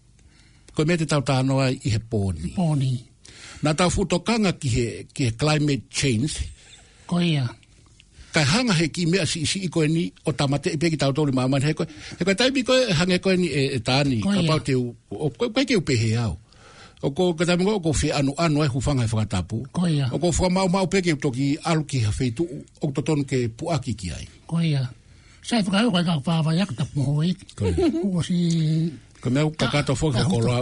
Koe me te tau tānoa i he pōni. Pōni. Nā tau futokanga ki he, ki he climate change. Koe ia. Kai hanga he ki mea si isi i koe ni o tamate i peki tau tōli māmani. He koe, he koe taimi koe hange koe ni e, e tāni. Ka pau te u, o koe ke upehe au. O ko katami ko ko fi anu anu e hufanga e whakatapu. Koia. O ko wha mau mau peke utoki alu ki ha feitu o totonu ke puaki ki ai. Koia. Sai whakau koe kau pāwai aka tapu hoi. Koe. O si... Ko meu kakato foki ko kolo au.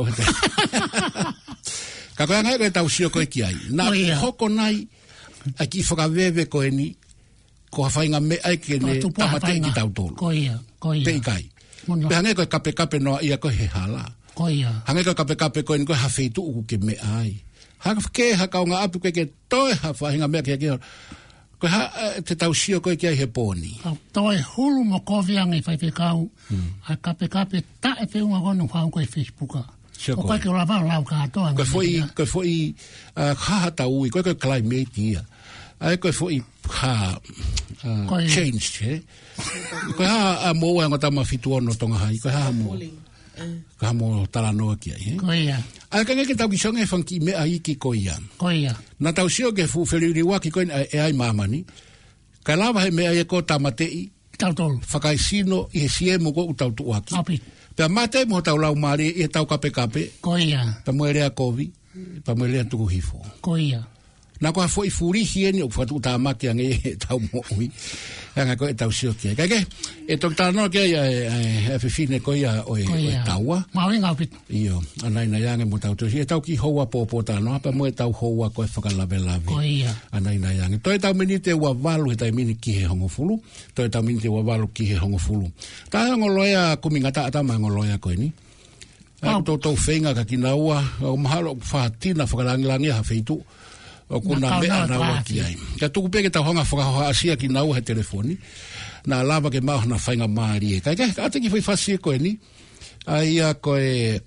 Ka koe ngai koe tau sio koe ki ai. Na hoko nai a ki whakawewe koe ni ko hawhainga me ai ke ne tamate ki tau tolu. Ko ia, ko ia. Pei kai. Pe hange koe kape kape noa ia koe he hala. Ko ia. Hange koe kape kape koe ni koe hawheitu uku ke me ai. Haka ke haka o ngā apu koe ke toi hawhainga mea ke ke koe ha te tau sio koe ki ai he pōni. Toi hulu mo koviangi whaipe kau. A kape kape ta e whiunga kono whau koe Facebooka. O koe ke ora wau lau kātoa. Koe foi, koe foi kahata ui, koe koe climate ia. Ai koe foi ha change, he? Koe ha mo ua ngota mawhitu ono tonga hai, koe ha mo. Koe ha mo tala noa ki ai, he? Koe ia. Ai kange ke tau ki songa e whanki mea iki koe ia. Koe ia. Na tau sio ke fu whiriwa ki koe e ai mamani. Kai lawa he mea e ko tamatei. Tau tolu. Whakai sino i he siemu ko utau tuaki. Api. Pea mate mo tau lau maari i tau kape kape. Koia. Pa mo rea kovi, pa mo rea tuku hifo. Koia. Na koa fo i furi hieni o fatu ta maki ange e tau mo ui. Anga ko e tau sio kia. Kake, e tok tano kia ia e fifine ko ia o e taua. Mawinga upit. Iyo, anai na yange mo tau tosi. E tau ki houa popo tano, pa mo e tau houa ko e whakalave lave. Koia. Anai na yange. Toi tau mini te ua walu he tai mini ki he hongo fulu. Toi tau mini te ua walu ki he hongo fulu. Ta hongo loia kumingata atama hongo loia koe ni. Ai tau tau whenga ka ki naua. O mahalo whahatina whakalangilangi ha feitu. O kuna mea na ua ki ai. Ka tuku peke tau hanga whakahoa asia ki naua he telefoni. Na lava ke maho na whainga maari e. Kai kai, ate ki whai whasia koe ni. Ai a koe...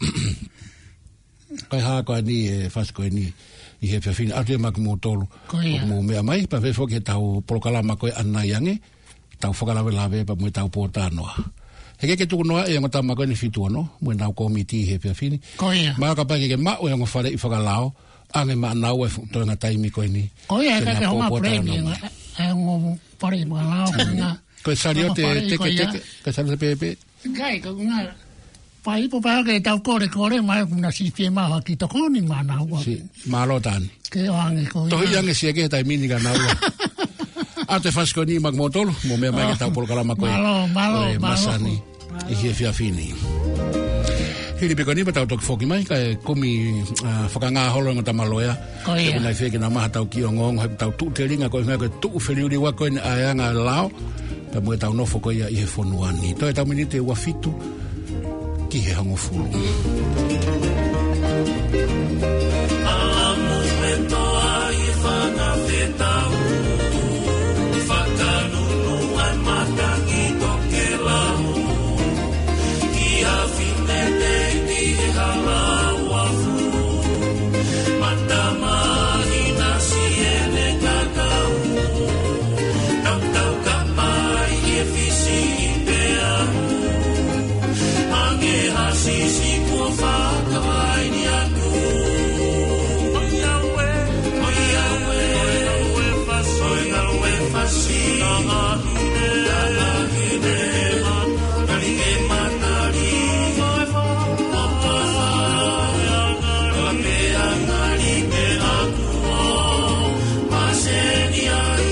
Kai haa koe ni e whas koe ni. I he whiawhini. Ate maki mō tolu. Koe ia. Mō mea mai. Pa whewhoki he tau porokalama koe anai ange. Tau whakalawe lawe pa mui tau pōtā noa. He ke tuku noa e ngā tama koe ni whitu ano. Mui nau komiti he whiawhini. Koe ia. Maa ka pai ke ma o ngā whare i whakalao. Ange maa nau e toi ngā taimi koe ni. Koe ia, kake honga premi. E ngō pare i whakalao. Koe sari o te teke teke. Koe sari o te pepe. Kai, ka ngā... Pai po pa ke tau kore kore mai kuna si pie maha ki to koni mana ua. Si, malo tani. Ke ange ko. Tohi ange si ake tai mini ka naua. Ate fasko ni mag motolo, mo mea mai ke tau polkalama koe. Malo, malo, malo. Masani, i hie fiafini. Hiri peko ni patau toki foki mai, kai komi whakanga holo ngota maloea. Koe ia. Ke nai wheke na maha tau ki o ngongo, hei tau tuu te ringa koe ngai koe tuu whiriuri wa koe ni aanga lao. Pa mue tau nofo koe ia i he whonuani. Toi tau minite ua fitu. Ki he hango fulu. Alamu me toa i whanga whetau. Whakanunu ai matangi toke lau. Ki a whine nei ki he halau afu. Mata mahi nasi e ne kakau. Tau tau ka mai e whisi i pea. Sisi po faka vai ni aku. Oia we, oia we, oia we fasi, oia we fasi. Na ahine, na ahine, nari ke matari. Opa kape angari ke aku o maseni ai.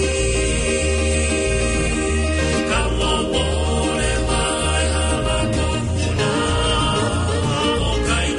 Kawo ore vai hala kokuna.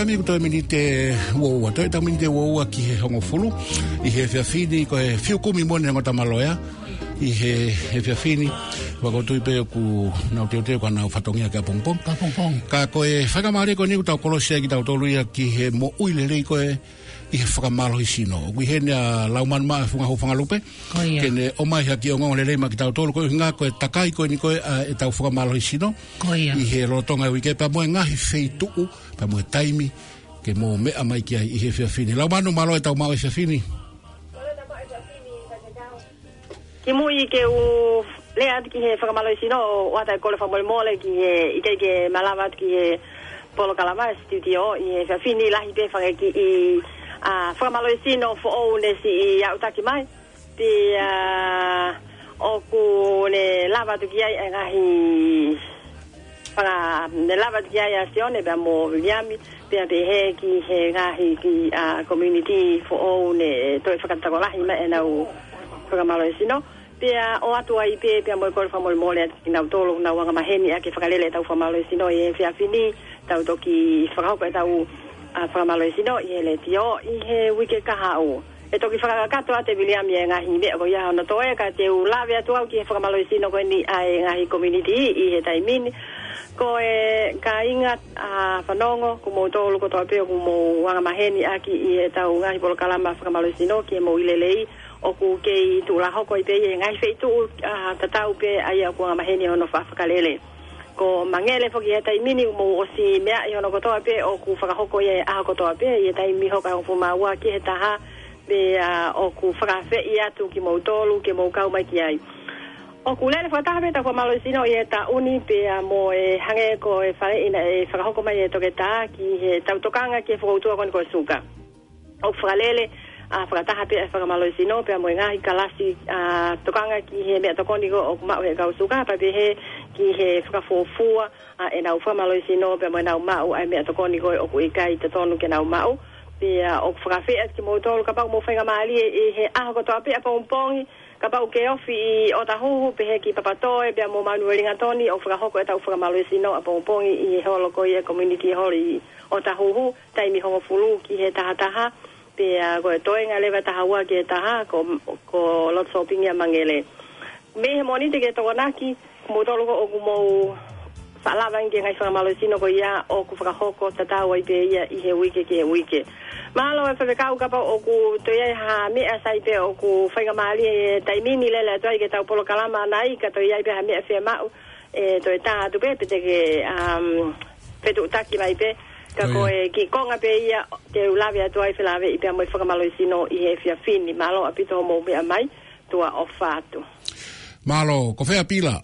mi ko mi te wo to ta mi te wo ki he hongo fulu I he fia fini ko he fiu kumi mone ngota maloya I he he fia fini wa ko tu pe ku na te te ko na fatongia ka pompong ka pompong ka ko e fa mari ko ni ta ko lo se ki ta to lu ya ki he mo uile le ko e I he whakamalo I sino. Kui he nea lauman maa funga ho whangalupe. Kene o mai haki o ngongo le leima ki tau tolu koe ngā koe takai koe ni koe uh, e tau whakamalo I sino. I he rotonga wike pa moe ngahi whei tuu, pa moe taimi, ke mo mea mai ki ai I he whia whini. Laumanu malo e tau mau e whia whini. Ki mui ke u lea ki he whakamalo I sino o wata e kole whamole mole ki he ike ke malamat ki he polo kalama studio I he whia whini lahi pe whangeki I a whakamalo I sino fo o ne si I autaki mai te o ku ne lava tu ki ai e ngahi whanga ne lava tu ki ai a sione bea mo Williami pea pe he ki he ngahi ki a community fo o ne toi whakatako lahi mai e nau whakamalo I sino pea o atu ai pe pea mo I kore whamole mole ki nau tolo nau wanga maheni ake whakalele tau whamalo I sino I e whia whini tau toki whakahoko e tau a whakamalo I sino I he le tio I he wike kaha o e toki whakakato a te Williami e ngahi mea ko ia hono toe ka te u lawe atu au ki he whakamalo I sino koe ni a e ngahi community I he taimini ko e ka ingat a whanongo ko mo tolu ko toa peo ko mo wanga maheni aki I he tau ngahi polo kalama whakamalo I sino ki e mo ilelei o ku kei tu la hoko I pe I he ngahi wheitu a tatau pe ai a ku wanga maheni hono whakalele ko mangele foki e tai mini mo o si mea I hono kotoa pe o ku whakahoko I e aha kotoa pe I e tai mi hoka o fuma ua ki he taha pe uh, o ku whakawhi I atu ki mou tolu ki mou kau mai ki ai o ku lele whakataha pe ta whamalo I sino I e ta uni pe uh, mo e hange ko e whare ina e whakahoko mai e toke ta ki he tautokanga ki he whakautua koni ko suka o whakalele a uh, whakataha pe e whakamalo I sino pe mo e ngahi kalasi uh, tokanga ki he mea tokoni ko o kumau he kau suka pa pe he ki he whakafofua uh, e nau whamalo I sino pe mo e nau mau ai mea tokoni koe o ku ikai te tonu ke nau mau pe uh, o whakawhea ki mo tolu ka pau mo whainga maali e he aho kotoa pe a pongpongi ka pau ke ofi I o tahuhu pe he ki papatoe pe mo manu e ringa toni o whakahoko e tau whakamalo I sino a pongpongi I he holo koe e community holi o tahuhu taimi hongo fulu ki he taha taha pe uh, koe toenga lewa taha ua ki he taha ko, ko lot sopingia mangele me he moni te ke tokonaki mo tolo ko o mo salavan ke ngai whakamalo I sino ko ia o ku whakahoko tatau ai pe ia I he wike ke he wike malo e whakakau kapa o ku to ia ha mea sai pe o ku whainga maali e taimini lele atu ai ke tau polo kalama nai ka to ia pe ha mea whia mau e to e taha tu pe pe te ke um, petu utaki mai pe ka ko e ki konga pe ia te ulawe atu ai whilawe I pe a mo whakamalo I sino I he whia fini malo a pito mo mea mai tua o whātu malo ko whea pila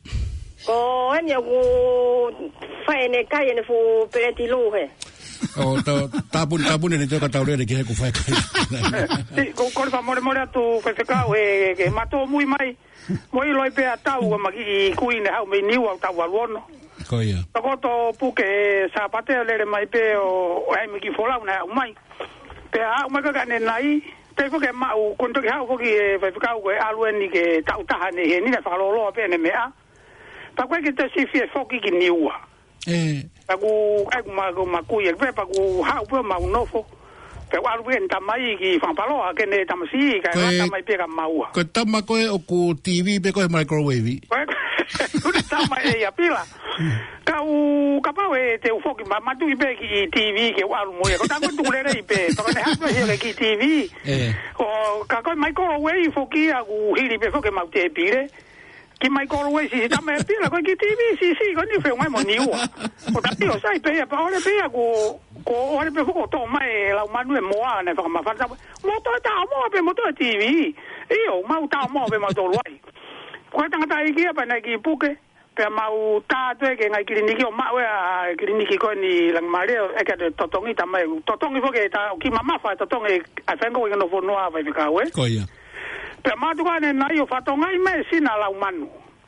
ko eni aku fai ne kai ne fu pereti luhe o ta tabun tabun ne te ka taure ne ke ku fai kai ko ko fa more more tu fe fe ka e ke mato muy mai moi loi pe atau ma ki kuine ha me niu au tau aluono ko ia ko to pu ke sa pate le mai pe o ai me ki fola una mai pe a ma ka ne nai te fo ke ma u kon to ke ha fo ki fe fe ka ko alueni ke tau ta ne ni na fa lo lo pe ne mea pa kwa ke te si fie foki ki niua eh pa ku ai ku ma ku ma ku ye pe pa ku ha u ma no fo pe wa lu en tamai ki fa palo a ke ne tamasi ka ta mai pe ka maua ko tama ko o ku T V pe ko microwave ku tama e ya pila ka u ka pa we te u foki ma ma tu pe ki T V ke wa lu mo ye ko ta ko tu le re pe to ne ha ko he ki T V eh o ka ko microwave foki a ku hiri pe foki ma te pire ki mai ko we si ta me pila ko ki T V si si ko ni fe mai mo ni wa o ta pio sai pe pa ole pe ko ko ole pe ko to mai la manu e mo ana fa ma fa mo to ta mo pe mo to T V io ma ta mo pe mo to loi ko ta ta ki pa na ki puke pe ma u ta te ke ngai kliniki o ma we a kliniki ko ni lang mare e ka to tongi ta mai to tongi fo ke ta ki mama fa to tongi a fa ngo no fo no a va ka we ko ia pe matuka ne na yo fatongai me sina la umanu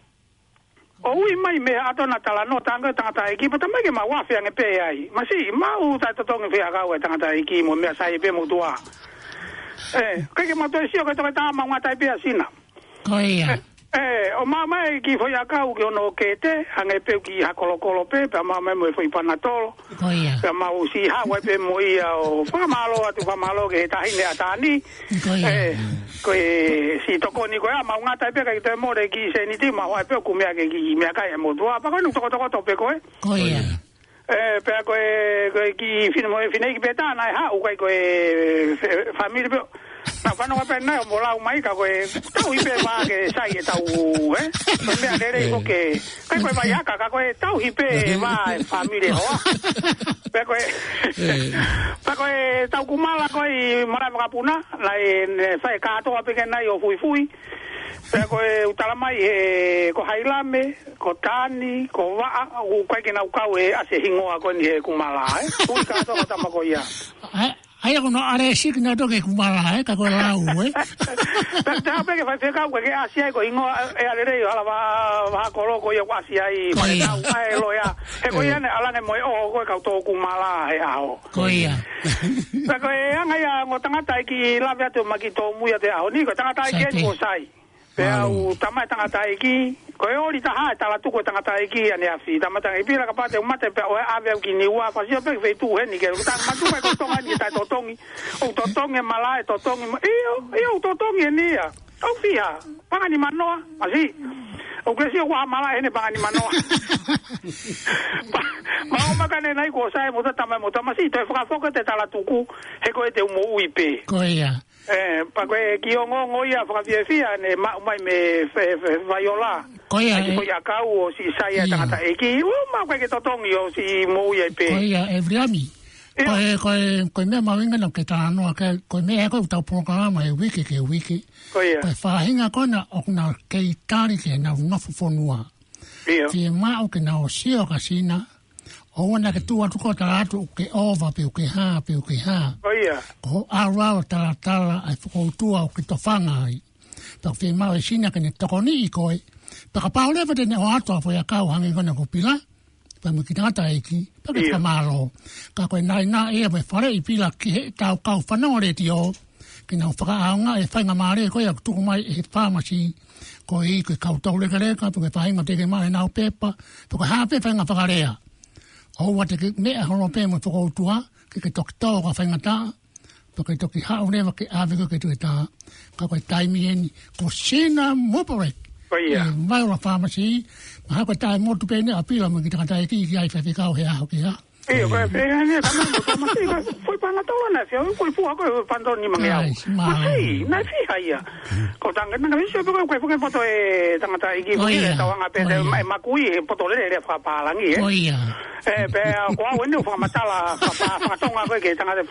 o ui mai me ato na tala no tanga tanga iki pa tamai ke ma wa fe nge pe ai ma si ma u ta to tong fe aga we tanga iki mo me sai pe mo tua eh ke ke ma to si o ke ta ma wa tai pe sina ko ia Eh, o mama e ki foi akau ki ono kete, hange pe ki hakolokolo pe, pe mama mo foi panatolo. Koia. Pe ma usi ha wa pe mo ia o famalo atu famalo ke ta hine atani. Koia. Eh, ko si toko ni ko ama unga ta pe ka te mo re ki se ni ti ma wa pe ku me ke ki me ka e mo tua, pa ko no toko toko to pe ko e. Koia. Eh, pe ko ko ki fin mo fin ki beta na ha u ko ko family pe na fano wa pena mo la mai ka ko tau ipe ma ke sai e tau eh me adere ko ke kai ko vai ka ka ko tau ipe ma family ho pe ko pe ko tau kumala ko i mara ka puna la e sai ka to pe ke na yo fui fui pe ko utala mai e ko hailame ko tani ko wa u kai ke na ka we ase hingoa ko ni kumala eh u ka to ta ma ko ia ai ko no are sik na to ke kumala eh ka ko lau eh ta pe ke fa fe ka ko ke asia ko ingo e ale re ala va va ko lo ko yo asia i ma ta ai lo ya e ko ya ne ala ne mo o ko ka to kumala e ao ko ia ta ko e anga ya ngo tanga tai ki la via to ma ki to mu ya te ao ni ko tanga tai ke ko sai pe au tama tanga tai ki ko e ori ta ha ta la tu ko tanga tai ki ane afi tama tanga i pila ka pa te mate pe o ave ki ni wa pa si pe fe tu he ni ke ta ma tu ko to ngani ta to tongi o to tongi mala e to tongi io io to tongi ni ya o fia pa ni manoa asi o que si wa mala ene pa ni manoa ma o ma kane nai ko sai mo ta tama mo tama si te fa fo ko te ta la tu ku he ko te mo uipe ko ia eh pa ko ki o ngo ia fa fia fia ne ma mai me fe vaiola ko ia ko ia ka o si sai ta ta e ki o ma ko ke to tongi o si mo ia pe ko ia everami ko ko ko me ma venga no que ta no que ko me ko ta programa e wiki ke wiki ko ia ko fa hinga kona o na ke tari ke na no fo noa ia ti ma o ke na o sio kasina o na ke tu atu ko ta atu ke ova pe ke ha pe ke ha ko ia ko ara o ta ta ai fo tu o ke to fanga ai ta fe ma o sina ke ne to ni ko e pa pa o le fa ne o atu fo ya ka o hangi kona ko pila pa mo ki ta e ki pa ke ka malo ka ko nai na e me fare i pila ki ta ka fa no le ti o ki na fa nga e fa nga mare ko ya tu mai e pharmacy ko i ko ka to le ka ka pe fa nga te ke mai na o pepa to ka ha pe fa nga fa rea o wa te me a hono pe mo to tua ke ke tok to ka fa nga ta to ke to ki ha o le ke ave ko ke tu ta ka ko tai mi en ko sina mo pore ko ia mai la pharmacy ma ko tai mo tu pe ne a pila mo ki ta ta ki ki ai fa ka o he a o ke ha e ko e ne ka mo to ma si ko foi pa na to na se foi fu ko pa ndo ni mangia ma si na fi ha ia ko tanga na vi se ko ko ko foto e tanga ta iki ko e ta wanga pe ma ku i foto le le fa pa langi e ko ia eh pe ko a wende fa matala fa fa tonga ko ke tanga de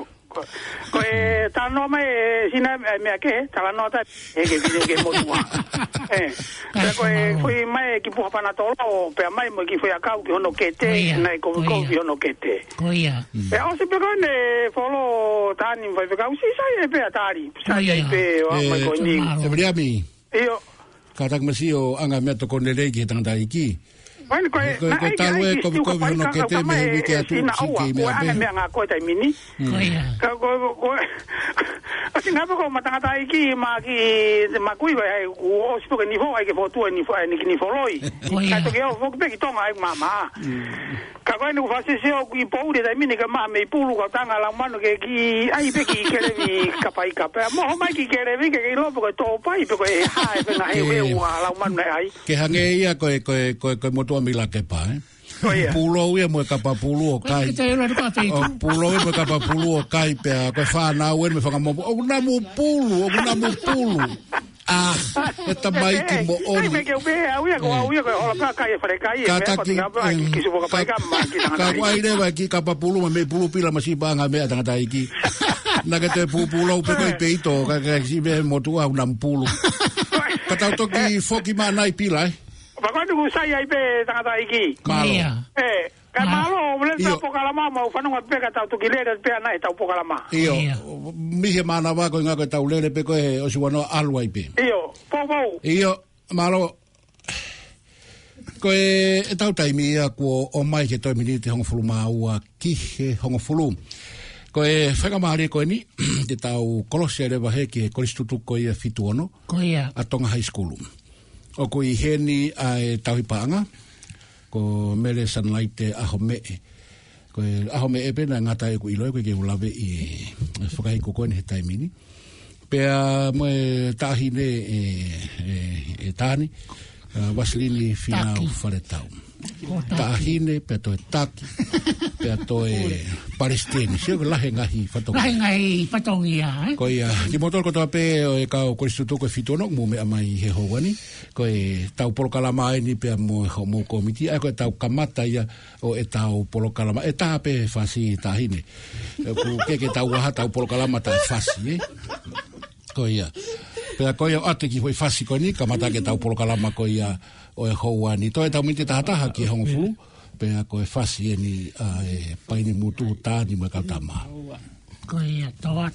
ko e ta no me sina me ke ta no ta e ke ke ke mo tua eh ko e foi mai ki pu pa na to pe mai mo ki foi akau ki ono ke te na ko ko ki ono ke te ko ia e o se pe ne folo tani vai pe ka usi sai e pe atari sai e pe o mai ko ni e briami io ka tak masio anga me to con le ki tanga iki bueno ko ko ta we ko ko no ke te me vi ke atu si ke me anga me anga ko ta mini ko ia ka ko ko asi nga ko matanga ta iki ma ki ma kui ba ai o si ko ni fo ai ke foto ni fo ni ni foloi ka to ke o fo ke ki tonga ai mama ka ko ni ko fasi se o ki pou de ta mini ka ma me pulu ka tanga la mano ke ki ai pe ki ke le vi ka pai ka pe mo mai ki ke le vi ke lo ko to pai pe ko e ha e na e we wa la mano ai ke hange ia ko ko ko ko mo to mila ke pa eh pulo ia mo ka pa pulo o kai o pulo ia mo ka pa pulo o kai pe ko fa na we me fa mo o na mo pulo o na mo pulo ah eta mai ki mo o ai me ke be au ia ko au ia ko la pa kai fre kai ka ta ki ki su ka pa ka ma ki ka wai le va ki ka pa pulo me pulo pila ma si ba nga me ta ta iki na ke te pulo pe ko pe ito ka ka si be mo tu au na pulo ka ta to ki foki ma nai pila eh pa ko ni sai ai pe tanga ta iki ia eh ka malo le ta po kala ma mo fa no pe ka ta to ki le pe na ta po kala ma io mi he mana va ko nga ko ta le pe ko e o si bueno alwa ipe io po po io malo ko e ta ta mi a ko o mai ke to mi te hong fulu ma ua ki he hong fulu ko e whaka maari ko ni te tau kolosia rewa he ki he koristutu ko ia fitu ono ko ia a Tonga High School o ko i heni ai tauhipaanga ko mele sanlaite aho mee ko aho mee pena ngata e ku ilo ko ke ulave i whakai koko ni he taimini pea mo tahine e e, e tani uh, waslini finau faletau tahine pea to e taki pea to e palestini sio ko lahe ngahi fatongi lahe ngahi fatongi ya ko ia ki motor ko to pe o e ka ko instituto ko fitono mo me amai he howani ko e tau polokalama ni pe mo ho mo komiti ai ko tau kamata ia o e tau polokalama e ta pe fasi tahine ko ke ke tau ha tau polokalama ta fasi eh ko ia pe ko ia ate ki foi fasi ko ni kamata ke tau polokalama ko ia o e howani to e tau miti ta ta ki hong flu pe ko e fasi ni e paini mutu ta ni mo katama ko ia toat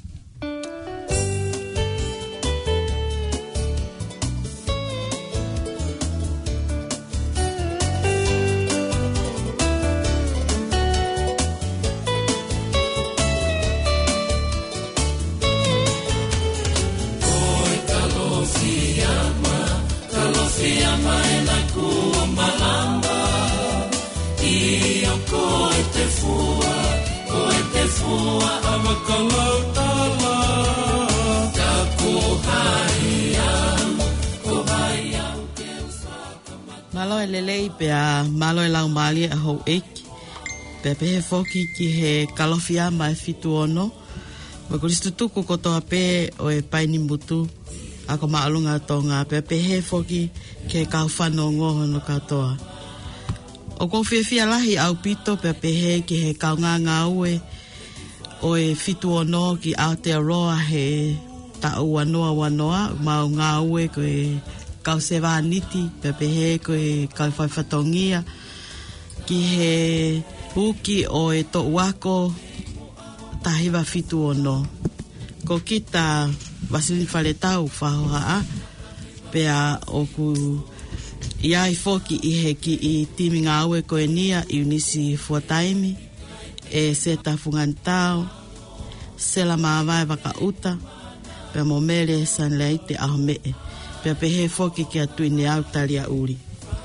Malo e lelei pea malo e lau mali a hou eki. Pea pehe foki ki he kalofia ma e fitu ono. Ma kuristu tuku kotoa pe o e paini mutu. Ako maalunga tonga pea pehe foki ke kaufano ngoho no katoa. O kou fia lahi au pito pea pehe ki he kaunga ngaue. O e fitu ono ki Aotearoa he ta wanoa wanoa. Mau ngaue ko e kau se vaniti pepe he ko e kau whaifatongia ki he puki o e to wako tahiwa fitu ono ko kita wasilini whaletau whahoha a pea o ku iai foki i he ki i timi ngāue ko e nia i unisi fuataimi e se tafungantau se la maawai waka uta pea mo mele san leite aho mee pea pehe foki ki atuine au talia uri.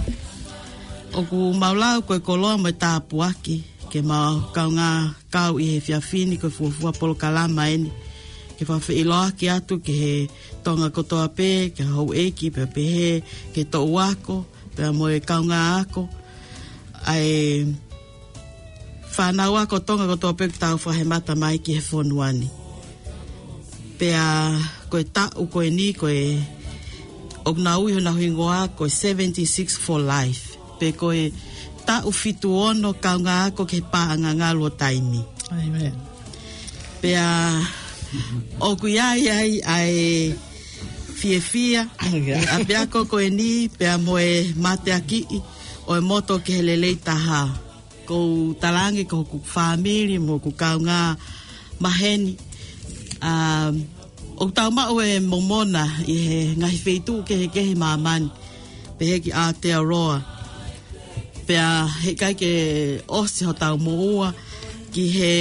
O ku maulau koe koloa mo e tāpuaki, ke mau kau ngā kau i he fiafini koe fuafua polo kalama eni, ke whawhi iloa ki atu ke he tonga kotoa pe, ke hau eki, pea pehe, ke to uako, pea mo e kau ngā ako, ai whanau ako tonga kotoa pe tau whahemata mai ki he whonuani. Pea koe tau koe ni koe o na ui hona hingoa ko seventy-six for life. Pe ko e ta ufitu ono kaunga ako ke paanga ngalo taimi. Amen. Pe a o kuiai ai ai fie fia. A pe ako ko e ni pe a moe mate aki o e moto ke helelei taha. Ko talangi ko ku family mo ku kaunga maheni. Um, o tau mao e momona i he ngahi wheitu ke he kehi mamani pe he ki Aotearoa pea he kai ke osi ho tau moua ki he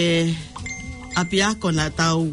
apiako na tau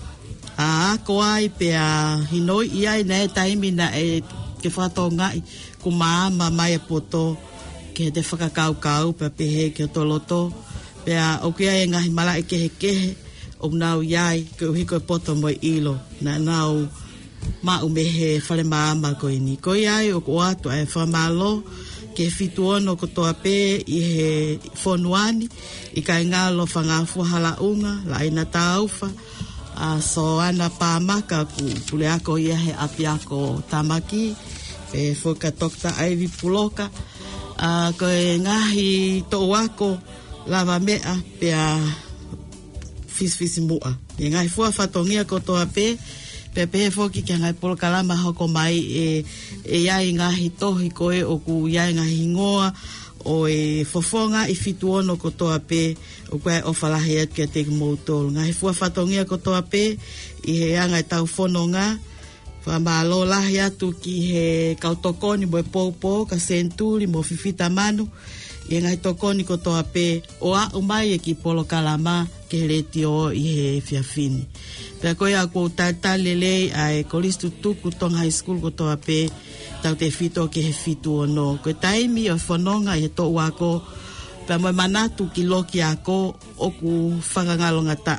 a ako ai pea hinoi i ai na e taimi na e ke whatongai ku maama mai e poto ke te whakakau-kau pea pe he ke toloto pea o kia e ngahi mala e kehe kehe o nau iai ke uhi koe poto mo ilo na nau mau me he whare maama koe ni. Ko iai o ko atu e whamalo ke fitu ono ko toa pe i he whonuani i kai ngalo whangafu hala unga la ina taufa a so ana pāmaka ku pule ako ia he api ako tamaki e whoka Doctor Ivy Puloka a koe ngahi to wako lava mea pea fis-fisi mua. E ngai fua whatongia ko toa pe, pe pe foki kia ngai polo kalama hoko mai e, e iai ngahi tohi koe o ku iai ngahi ngoa o e fofonga i fitu ono ko toa pe o koe o whalahi atu kia teki moutolo. Ngai fua whatongia ko toa pe i he anga e tau whanonga whamalo lahi atu ki he kautokoni mo e popo ka senturi mo fifita manu I ngai tokoni ko toa pe o a umai e ki polo kalama ke reti o i he fiafini. Pea koe a kou tata lele ai kolistu tuku tong high school ko toa pe tau te fito ke he fitu o no. Koe taimi o whanonga i he to wako pea moe manatu ki loki ako o ku whangangalonga ta.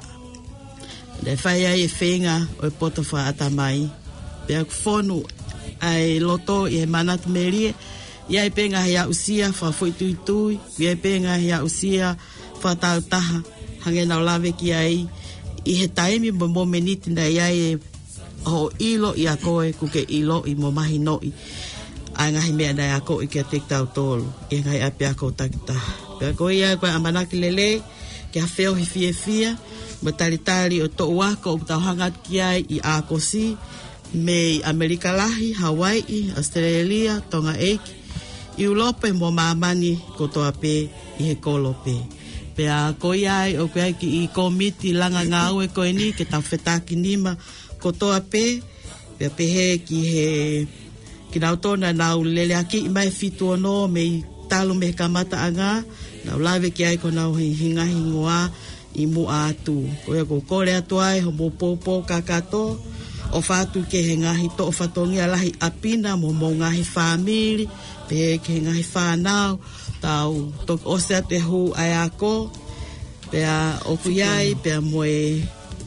Le whai ai e whenga o e poto wha atamai. Pea ku whonu ai loto i he manatu merie ia e penga hea usia wha fui tui tui, ia e penga hea usia wha tau taha, hange nau lawe ki ai, i he taimi mo mo meniti na ia e ho ilo i a koe kuke ilo i mo mahi noi, a ngahi mea na a koe ki a tek tau tolu, i ngai api a kou takitaha. Pea koe ia koe amanaki lele, ki a wheo hi fie fia, mo tali tali o to wako o tau hangat ki ai i a kosi, me Amerika lahi, Hawaii, Australia, Tonga Eiki, i ulope mo mamani ko toa pe i he kolope. Pea koi ai o koe ki i komiti langa ngau e koe ni ke tau whetaki nima ko toa pe. Pea pehe ki he ki nau tona nau lele aki i mai fitu ono me i talo me kamata anga. Nau lawe ki ai ko nau hi hingahi ngoa i mu atu. Koe ko kore atu ai ho mo popo kakato. O fatu ke he ngahi to o fatongi alahi apina mo mo ngahi famili. Pe ke ngahi whanau, tau tok osea te hu ai ako, pea oku iai, pea moe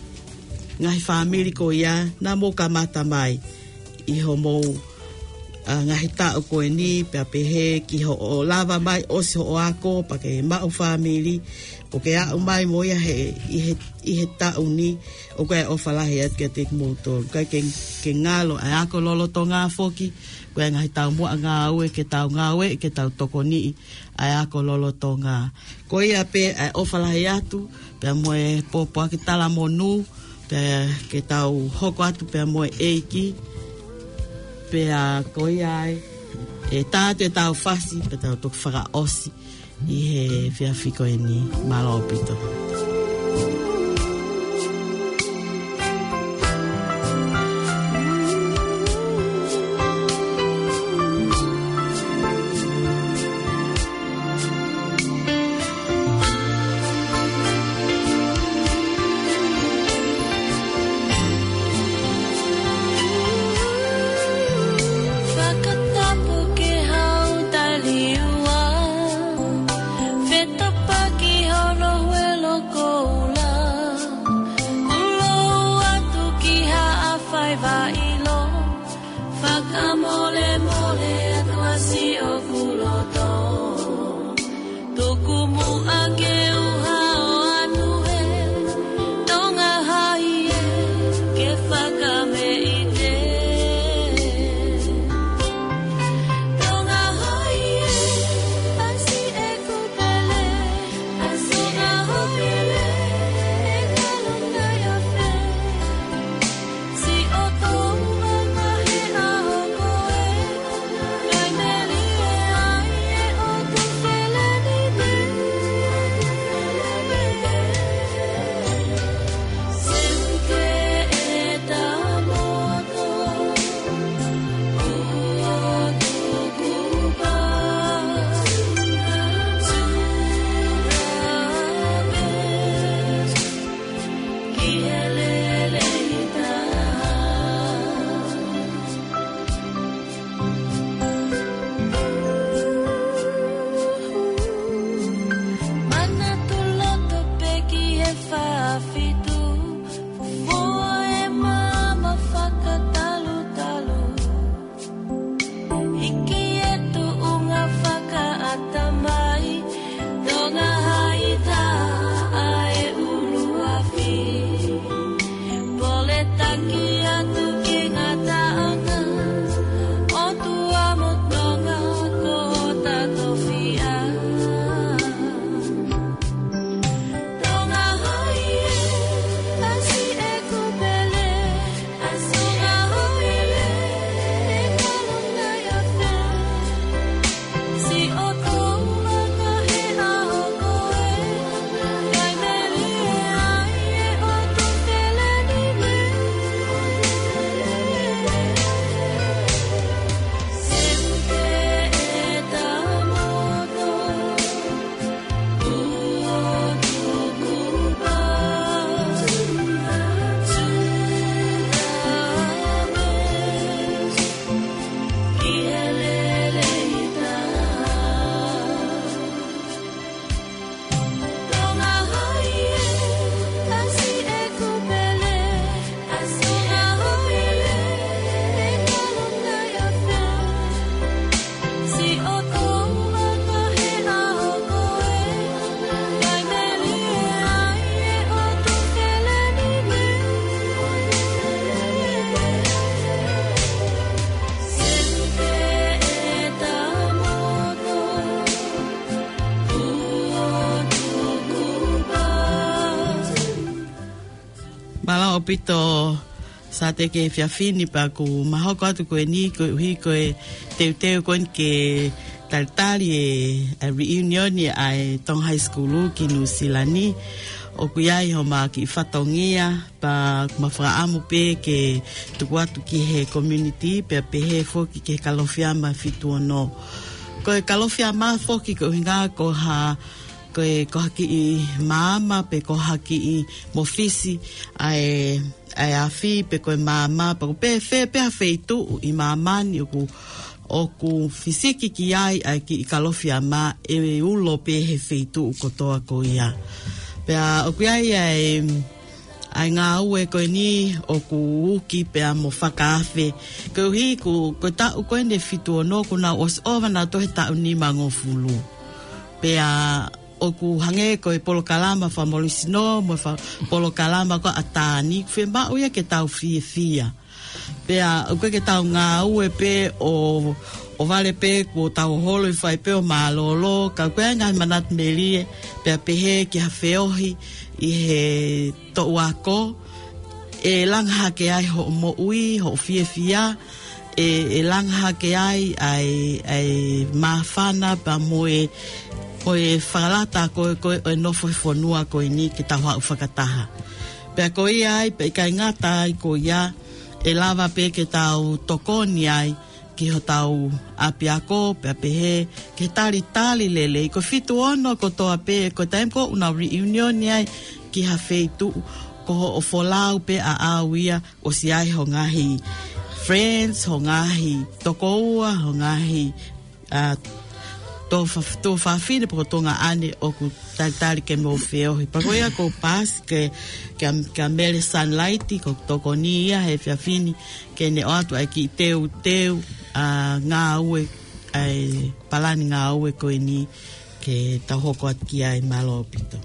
ngahi whamiri ko ia, na mo kamata mai, i ho mo uh, ngahi tau koe ni, pea pehe ki ho o lava mai, osi ho o ako, pa ke mau whamiri, o ke au mai mo ia he, i he, i he tau ni, o koe o whalahi at ke te kumutoru, kai ke, ke ngalo ai ako lolo to ngā foki, koe ngahi tau mua ngā aue ke tau ngā aue ke tau toko ni ai ako lolo tō ngā. Koe ia pe ai ofalahi atu, pea moe popo aki tala mo nu, pea ke tau hoko atu pea moe eiki, pea koe ai e tāte tau whasi, pea tau toku whaka osi i he whiawhiko e ni malo pito. Meli pito sa te ke fiafini pa ku mahoko atu ko ni ko hi ko te te ko ke taltali e reunion ni ai tong high school ki New Zealand o ku ia ho ma ki fatongia pa mafra amu pe ke tu watu ki he community pe pe he fo ki ke kalofia ma fitu no ko kalofia ma fo ki ko hinga ko ha ko ko ki mama pe ko ha ki mofisi ai ai afi pe ko mama pe pe fe pe fe tu i mama ni ku o ku fisiki ki ai ai ki kalofia ma e ulo pe he fe tu ko to ko ia pe o ku ai ai ai nga ue ko ni o ku ki pe mo fakafe ko hi ku ko ta ko ende fitu no ku na os over na to ta ni mango fulu pe a o ku hange ko e polo kalama fa molisino mo fa polo kalama ko atani fe ba o ya ke tau fie fia pe a o ke tau nga ue pe o o vale pe ko tau holo fa pe o malolo ka ko nga manat melie pe pe he ki ha feohi i he to wako e langha ke ai ho mo ui ho fie fia e e langha ke ai ai ai mafana pa mo e ko e whakalata ko ko e nofo fonua ko ni ki tawa ufakataha pe ko ai pe ka ngata ai ko ia e lava pe ke tau tokoni ai ki ho tau apiako pe pe he ke tali tali lele ko fitu ono ko to ape ko tempo una reunion ai ki ha feitu ko o folau pe a awia o si ai ho ngahi friends ho ngahi tokoua ho ngahi a to fa to fa fine po tonga ane o ku tal ke mo feo pa ko ya ko pas ke ke ke mele sunlight ko to ko ni ya he fa fini ke ne o atu ki teu teu a nga ue ai palani nga ue ko ni ke ta hoko ki ai malo pito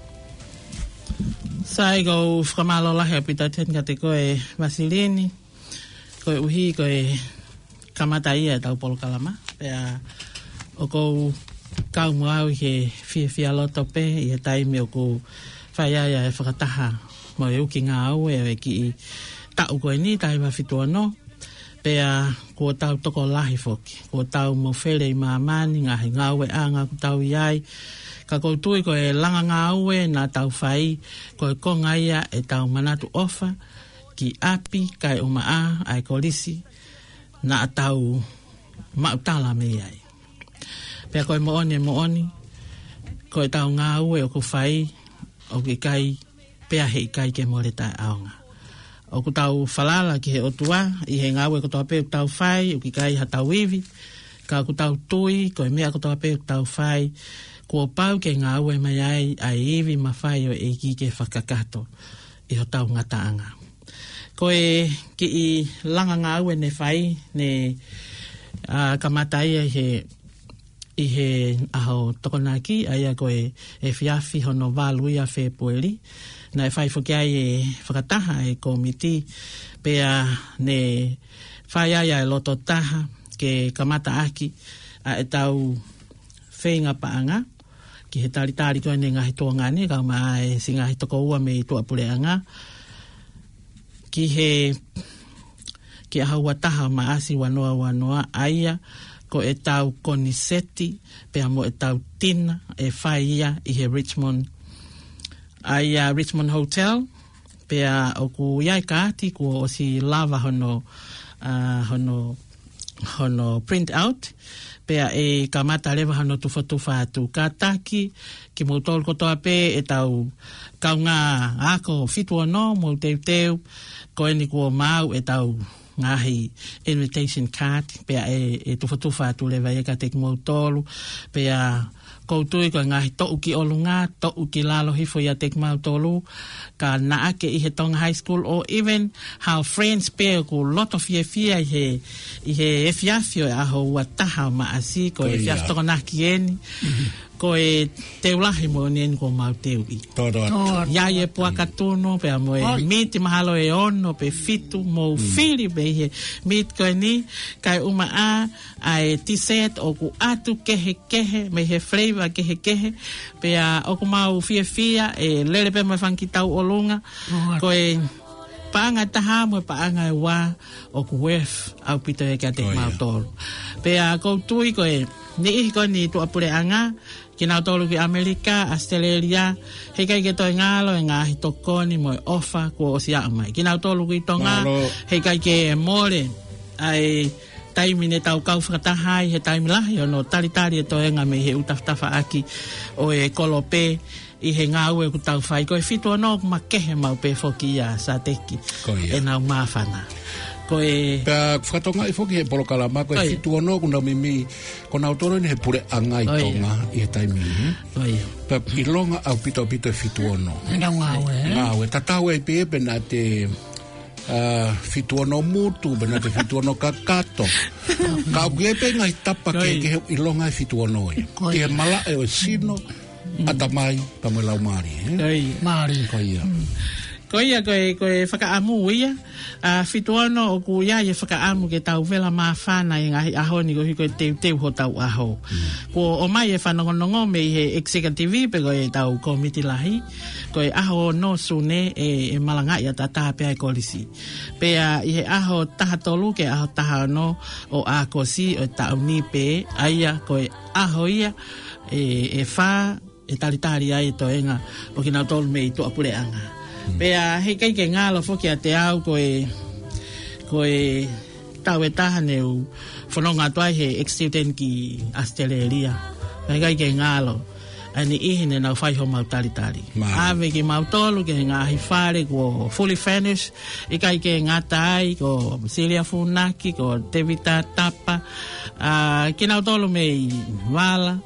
sai go framalo la he pita ten ka te ko e Vasilini ko uhi ko e kamata ia ta polo kalama pe o ko kau mau he fia fia loto pe i tai me ko faya ya fakataha mo eu ki nga au e ki ta ko ni tai va fituano pe a ko tau to ko lahi foki ko tau mo fele ma mani nga nga we anga ko tau yai ka ko tu ko e langa nga we na tau fai ko ko nga ia e tau manatu ofa ki api kai o maa ai ko lisi na tau ma tala me ai pe ko mo oni mo oni ko tau nga ue o ko fai o ki kai pe a he kai ke mo le ta aonga o ko tau falala ki he o tua i he nga ue ko tau pe tau fai o ki kai ha tau ivi ka ko tau tui ko me ko tau pe tau fai ko pau ke nga ue mai ai ai ivi ma fai o e ki ke fakakato i ho tau ngata anga ko e ki i langa nga ue ne fai ne a kamata ia he i he aho tokonaki aia koe e fiafi hono walu ia fe pueli na e whai whuki ai e whakataha e komiti pea ne whai aia e loto taha ke kamata aki a e tau whenga paanga ki he tari tari koe ne ngahi toa ngane kau maa e si ngahi toko ua me tua puleanga ki he ki ahaua taha maasi wanoa wanoa aia ko e tau koniseti pe amo e tau tina e whai ia i he Richmond ai a Richmond Hotel pe a o ku iai ka ati ko o si lava hono uh, hono hono print out pe a e kamata lewa hono tufa tufa atu ka taki ki mo tol kotoa pe e tau kaunga ako fitu ono mo teu teu ko eni ko mau e tau ngahi invitation card pe e e tufa tufa tu le vai ka tek mo tolu pe a ko tu ko ngahi to uki olunga to uki lalo hifo ya tek mo tolu ka na ake i he tong high school or even how friends pe ko lot of ye fia he he fiafio a ho wataha ma asi ko e fiaf to na kieni ko e te ulahi mo nen ko mau te ui. Todo. Ya ye po akatono pe amo e miti mahalo e ono pe fitu mo fili be he mit ko ni kai uma a ai t-shirt o ku atu kehe kehe me he flavor kehe kehe pe a o ku mau fia fia e lele pe me fanki tau olunga ko e paanga taha mo paanga e wā o ku wef au pito e kia te mautoro. Pea koutui koe ni ihi koe ni tu apure anga ki nau tolu ki Amerika, Australia, hei kai ke toi ngalo e ngā hitokoni mo e ofa kua o siya mai. Ki nau tolu ki tonga, hei kai ke e more ai taimi ne tau kau whakatahai he taimi lahi o no taritari e toi ngā me he utaftafa aki o e kolope i he ngā ue ku tau whai. Koe fitu anō ku makehe mau pe whoki ia sa teki e nau māwhana. Koe... Pea whakatonga i whoki he polokalama, koe fitu anō ku nau mimi, ko nau toro ni he pure anga i tonga i he taimi. Pea i longa au pito pito e fitu anō. E nau ngā ue. Ngā ue. Tatau e pepe na te... Uh, fitu ono mutu, bena te fitu ono kakato. Ka ugepe ngai tapa ke ke i longa i fitu ono e. Ke mala e o sino, atamai, pamo lau mari. Mari. Koia. Koia koe koe whakaamu ia. Fitu ono o ku ia e whakaamu ke tau vela maa whana i ngahi aho ni kohi koe teu teu ho tau aho. Ko o mai e whanongonongo me i he executive pe koe tau komiti lahi. Koe aho no sune e, e malanga ia ta taha pea e kolisi. Pea i he aho taha tolu ke aho taha no o a kosi o tau ni pe aia koe aho ia e, e wha e talitari ai to enga o ki nau tolu me i tu apure anga. Pea hei kai ke ngalo foki a te au koe koe tau e taha neu whanonga tuai he ex-student ki Australia. Hei kai ke ngalo ani ihine nau whai ho mau taritari. Ave ki mau tolu ke ngā hifare ko fully furnished, i kai ke ngā tai ko Celia Funaki, ko Tevita Tapa, uh, ki nau tolu me i wala.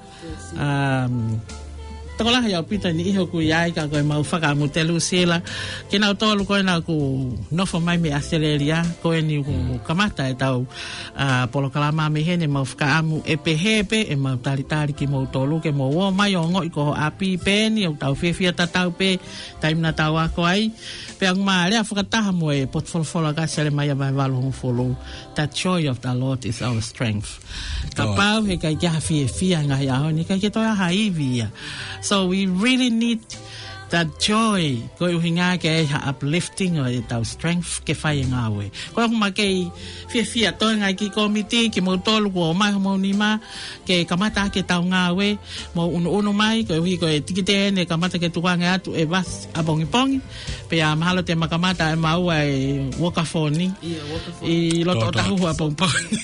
Um, Tako lahi au pita ni iho ku iai ka koe mau whaka mutelu sila. Ki nau tolu koe nau ku nofo mai me Australia, koe ni ku kamata e tau uh, polokalama me hene mau whaka amu e pehepe e mau taritari ki mau tolu ke mau o mai o ngoi ko api peni o tau whiwhia tatau pe taimna tau ako ai. Pe ang maa lea whakataha mo e potfolfola ka sele mai a vai walu hong follow. That joy of the Lord is our strength. Ka pau he kai kia whie whia ngahi aho ni kai ke toi aha iwi ia. So we really need that joy. Koe uhi ngā ke e ha uplifting o e tau strength ke whai ngā we. Koe kuma kei whia whia toi ngai ki komiti, ki mau tolu ko o mai ho mau nima, ke kamata ke tau ngā we, mau unu unu mai, koe uhi koe tikite ene kamata ke tukange atu e was a bongi pongi, pe a mahalo te makamata e mau e wakafoni, i loto o tahu a bongi pongi.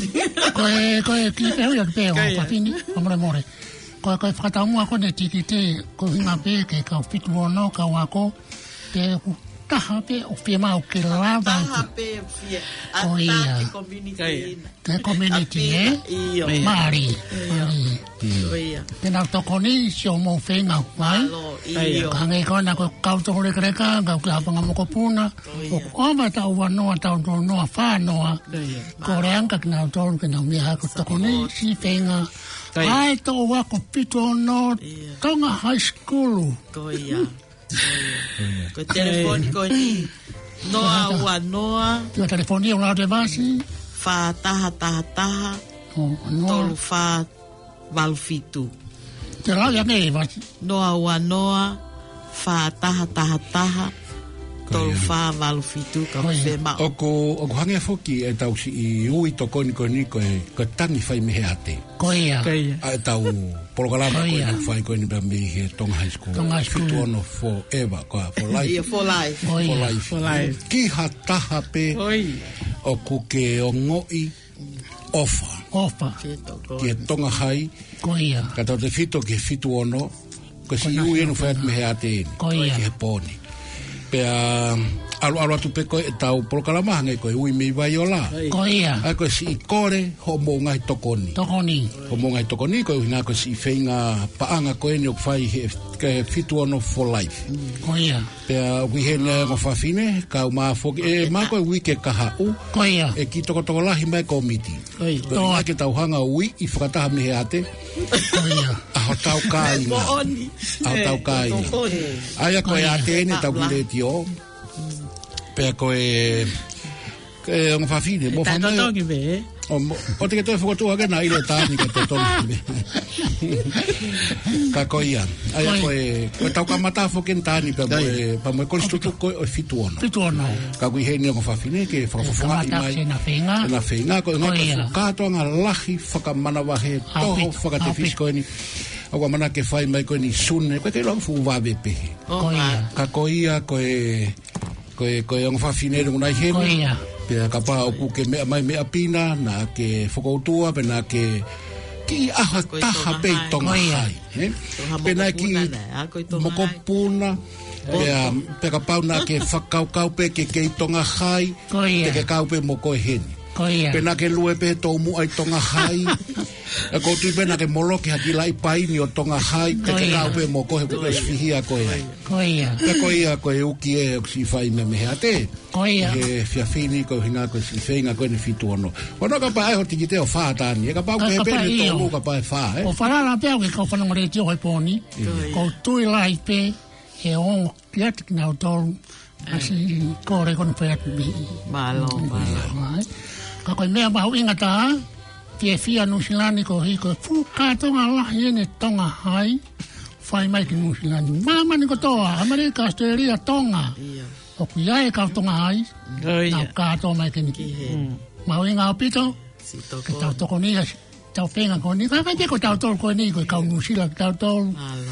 Koe, koe, ki peo ia ki peo, papini, amore more. Koe koe whakataumua kone tiki te ko hinga pe ke kau fitu ono ka wako te taha pe o whia mau ke lava taha pe whia ata ke community ke community e Māori Māori tēnā toko ni si o mō whenga wai ka ngai kona ko kau toko re kreka kau ki hapanga moko puna o koma tau wanoa tau tau noa whanoa ko reanga ki nau tolu ke nau mea ko toko ni si whenga ai tō wako pito no Tonga High School. Ko ia. Ko telefoni ko ni. Noa ua noa. Ko telefoni o la de basi. Fa taha taha taha. Tolu fa valfitu. Te la ya me basi. Noa ua noa. Fa taha taha taha. Tolu fa valfitu ka fe ma. Oko oko hange foki e tau si i ui to koni koni ko e ko tangi fai me ate. Ko ia. A tau polokalama ko e fai ko ni ba me he Tonga High School. Tonga School. Fitu ono forever ko for life. Yeah, for life. For life. For life. Ki hataha pe o kuke o ngoi ofa. Ofa. Ki Tonga High. Ko ia. Ka tau te fito ki fitu ono ko si ui enu fai me he ate. Ko ia. Ki he poni. Pea alo alo atu pe koe tau polokalama hange koe ui mei vai o la. Ko ia. Ai koe si i kore ho mo ngai tokoni. Tokoni. Ho mo ngai tokoni koe hina koe si i whainga paanga koe ni o kwhai he ke fitu ono for life. Ko ia. Pea ui hene ngo whawhine ka u maa foki e maa koe ui ke kaha u. Ko ia. E ki toko toko lahi mai komiti. Ko ia. Koe ina ke tau hanga ui i whakataha me he ate. Ko ia. Aho tau ka inga. Aho tau ka inga. Aia koe ate ene tau kile ti o. Pea koe... Ke ang whawhine, mo whamai... Tātou ki be, O o te ke toi fokotu ake na ile tani ka te tonu. Ka koia. Ai ko e ko tau ka mata foken tani pa mo pa mo ko stutu ko fitu ono. Fitu ono. Ka ku heni ko fa fine ke fa fa fa mai. Na fenga. Na fenga ko na ka to nga lahi faka mana wa he to faka te fisko ni. Agua mana ke fai mai ko ni sune ko ke lo fu va bepe. Ka koia ko e ko e ko e fa fine no na heni. Koia. Pe ka pa o ku ke me mai me apina na ke fokoutua pe na ke ki aha taha pe tonga hai he pe na ki mokopuna pe pe ka pa na ke fakau kau pe ke ke tonga hai pe ke kau pe moko heni pe na ke lue pe to mu ai tonga hai e ko tu pe na ke molo ke haki lai pai ni o tonga hai pe ke kau pe moko he ko sfihia ko ai koia pe koia ko e uki e si fai me me ate koia e fia fini ko hinga ko si feinga ko ni fitu ono ono ka pa e ho tikite o fa tani e ka pa ke pe ni to ka pa fa e o fa la pe ke ko fa no re tio poni ko tu lai pe e on kiat na to asi ko re kon pe bi malo malo ka ko me ba inga ta ke fia no silani ko hi ko fu ka to la yene tonga hai fai mai ki no silani mama ni ko to America Australia tonga o ku ia e ka tonga hai na ka to mai ki ni ma inga pito ke ta to ko ni tau penga ko ni ka ka ko tau to ko ni ko ka no sila tau to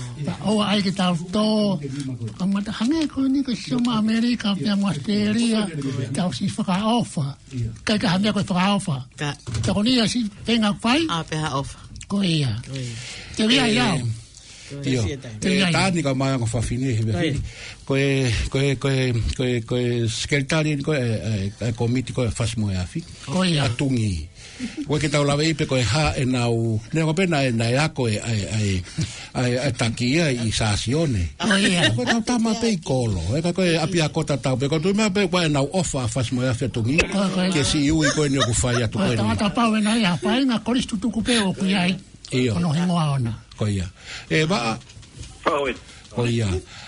o ai ke tau to amma ta hange ko ni ko soma America pe Australia tau si fa ofa ka ka hange ko fa ofa ka to ko ni si penga fai a pe ofa ko ia te ia ia Io, e tani ka mai ko fa fini he ko e ko e ko e ko e ko e sekretari ko e komiti ko fas mo afi ko ia atungi o ke tau lave pe ko e ha e nau ne ko pena e na ya ko e ai ai ai takia i sasione ko ia ko tau tama pe kolo e ka ko e apia kota tau pe ko tu me pe ko e nau ofa fas mo afi atungi ke si u ko e ko fa ya tu ko ta ta pa na ya pa na ko ristu tu ku pe o ku ia io no he mo ona koia e va Paue. koia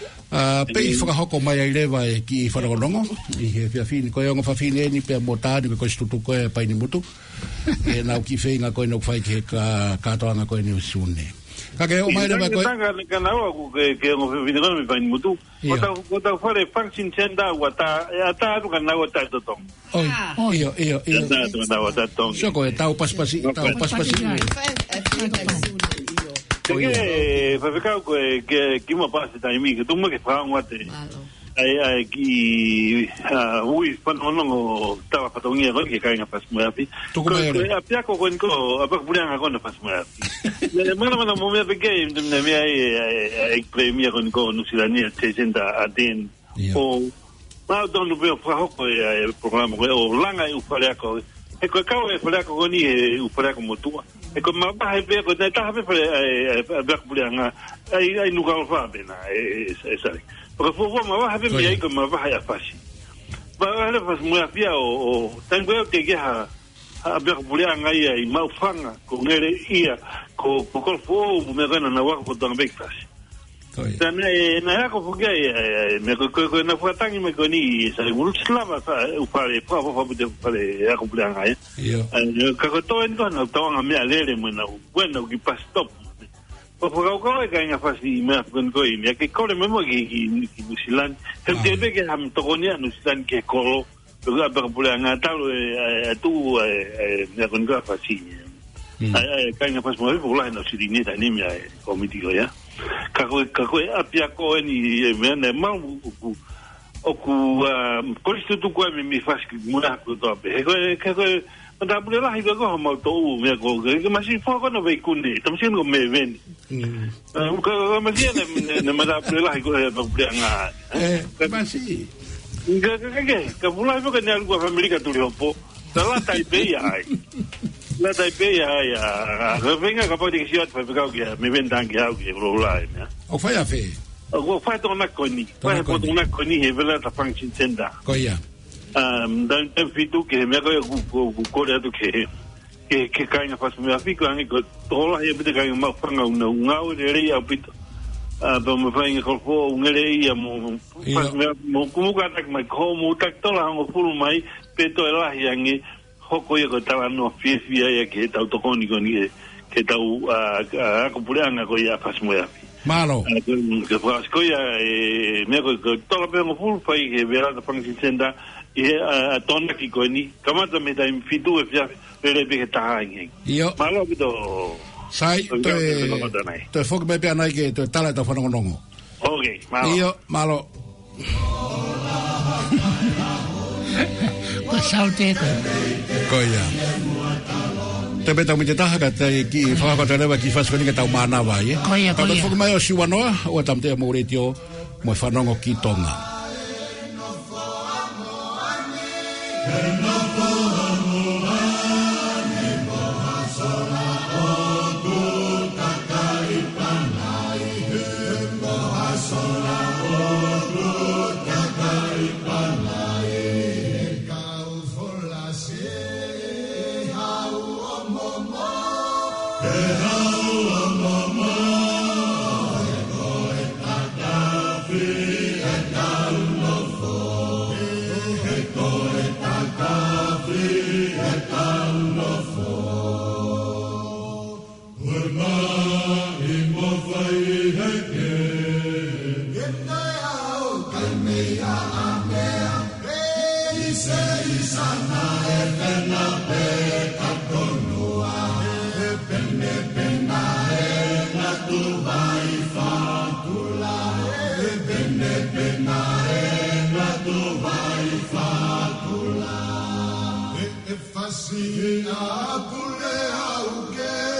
a pe foka hoko mai ai leva e ki wharagonongo i he pia fini koe ongo whawhine ni pia motani me koe stutu koe pai ni mutu e nau ki whenga koe nau whai ke ka katoanga koe ni usune ka ke o mai leva koe Tanga ka nau aku ke ke ongo whawhine koe me pai ni mutu o tau o tau whare function senda ua ta a ta atu ka nau ta totong oi io io io ta atu ka nau ta totong so koe tau paspasi tau paspasi Ke whawhikau koe ke kima pasi taimi ke tunga ke whaangwa te ai ai ki hui whanonongo tawa patongia koe ke kainga pas moeapi koe apiako koe niko apakapurianga koe na pas moeapi mana mana mo mea peke mna mea ai play mea koe niko nusirania te senta aten o maa tonu peo whahoko e programa koe o langa i uwhareako e koe kau e whareako koe ni e uwhareako motua e ko ma ba he ko ta ha pe e ba ku nga ai ai nu ka fa bena e e sai porque fo ma ba he me ai ko ma ba ya fasi ba le fas mo afia o tango que que ha a ba ku nga ai ma fanga ko ngere ia ko ko fo me gana na wa ko tanga be fasi tana e na ko fo que me ko ko na fo tangi me ko ni sai mulu slava u pare pa pa pa de pare a ku nga ai ka ko to en no to nga me alere mo na bueno ki pa stop po po ko ko ka nga fasi me kon ko i me ke ko le mo ki ki musilan te te be ke ham to konia no silan ke ko lo ga ba ku nga ta e tu me kon ko fasi ai ka nga fasi mo po la no si ni ta ni me komiti ko ya ka ko ka ko apia ko ni me na ma ku o ku ko stu tu ko me mi fas ki mura ko to be ko ka ko da bule la higo ko ma to me ko ke ma si fo ko no ve kunde tam si no me ven ko ko ma si ne ma da bule la higo ba bule nga eh ma si ga ga ga ka bula ko ne algo família tu lo po da la tai be ai la tai be ai a venga ka pode que si fa ka que me ven dan que au que lo la ne o fa ya fe o fa to na koni fa to na koni he vela ta function senda ko ya um dan en fitu que me ko ko ko le to que que que cainga faz me afico ani ko tola he bete cainga ma fanga una unha o de ria pito ah do me fainga ko fo un ria mo faz me mo como ka tak mai ko mo tak tola mo fulu mai peto ela yangi hoko ia ko tawa no fia ia ke tau tokoni ko ni ke tau a ko puleanga ko ia pas moia malo ke pas ko ia e me ko tola pe ngo full fai ke vera da pang senda e a tona ki ko ni kamata me dai fitu e fia pere pe ke ta ngi io malo bito sai to to fok be pe anai ke to tala ta fono ngongo okay malo io malo ko saute ko ko ia te beta mi te taha ka te ki whakakata rewa ki whaskoni ka tau mana vai ko ia ko ia ka mai o siwanoa o tam te mo retio mo whanongo ki Tonga Hey,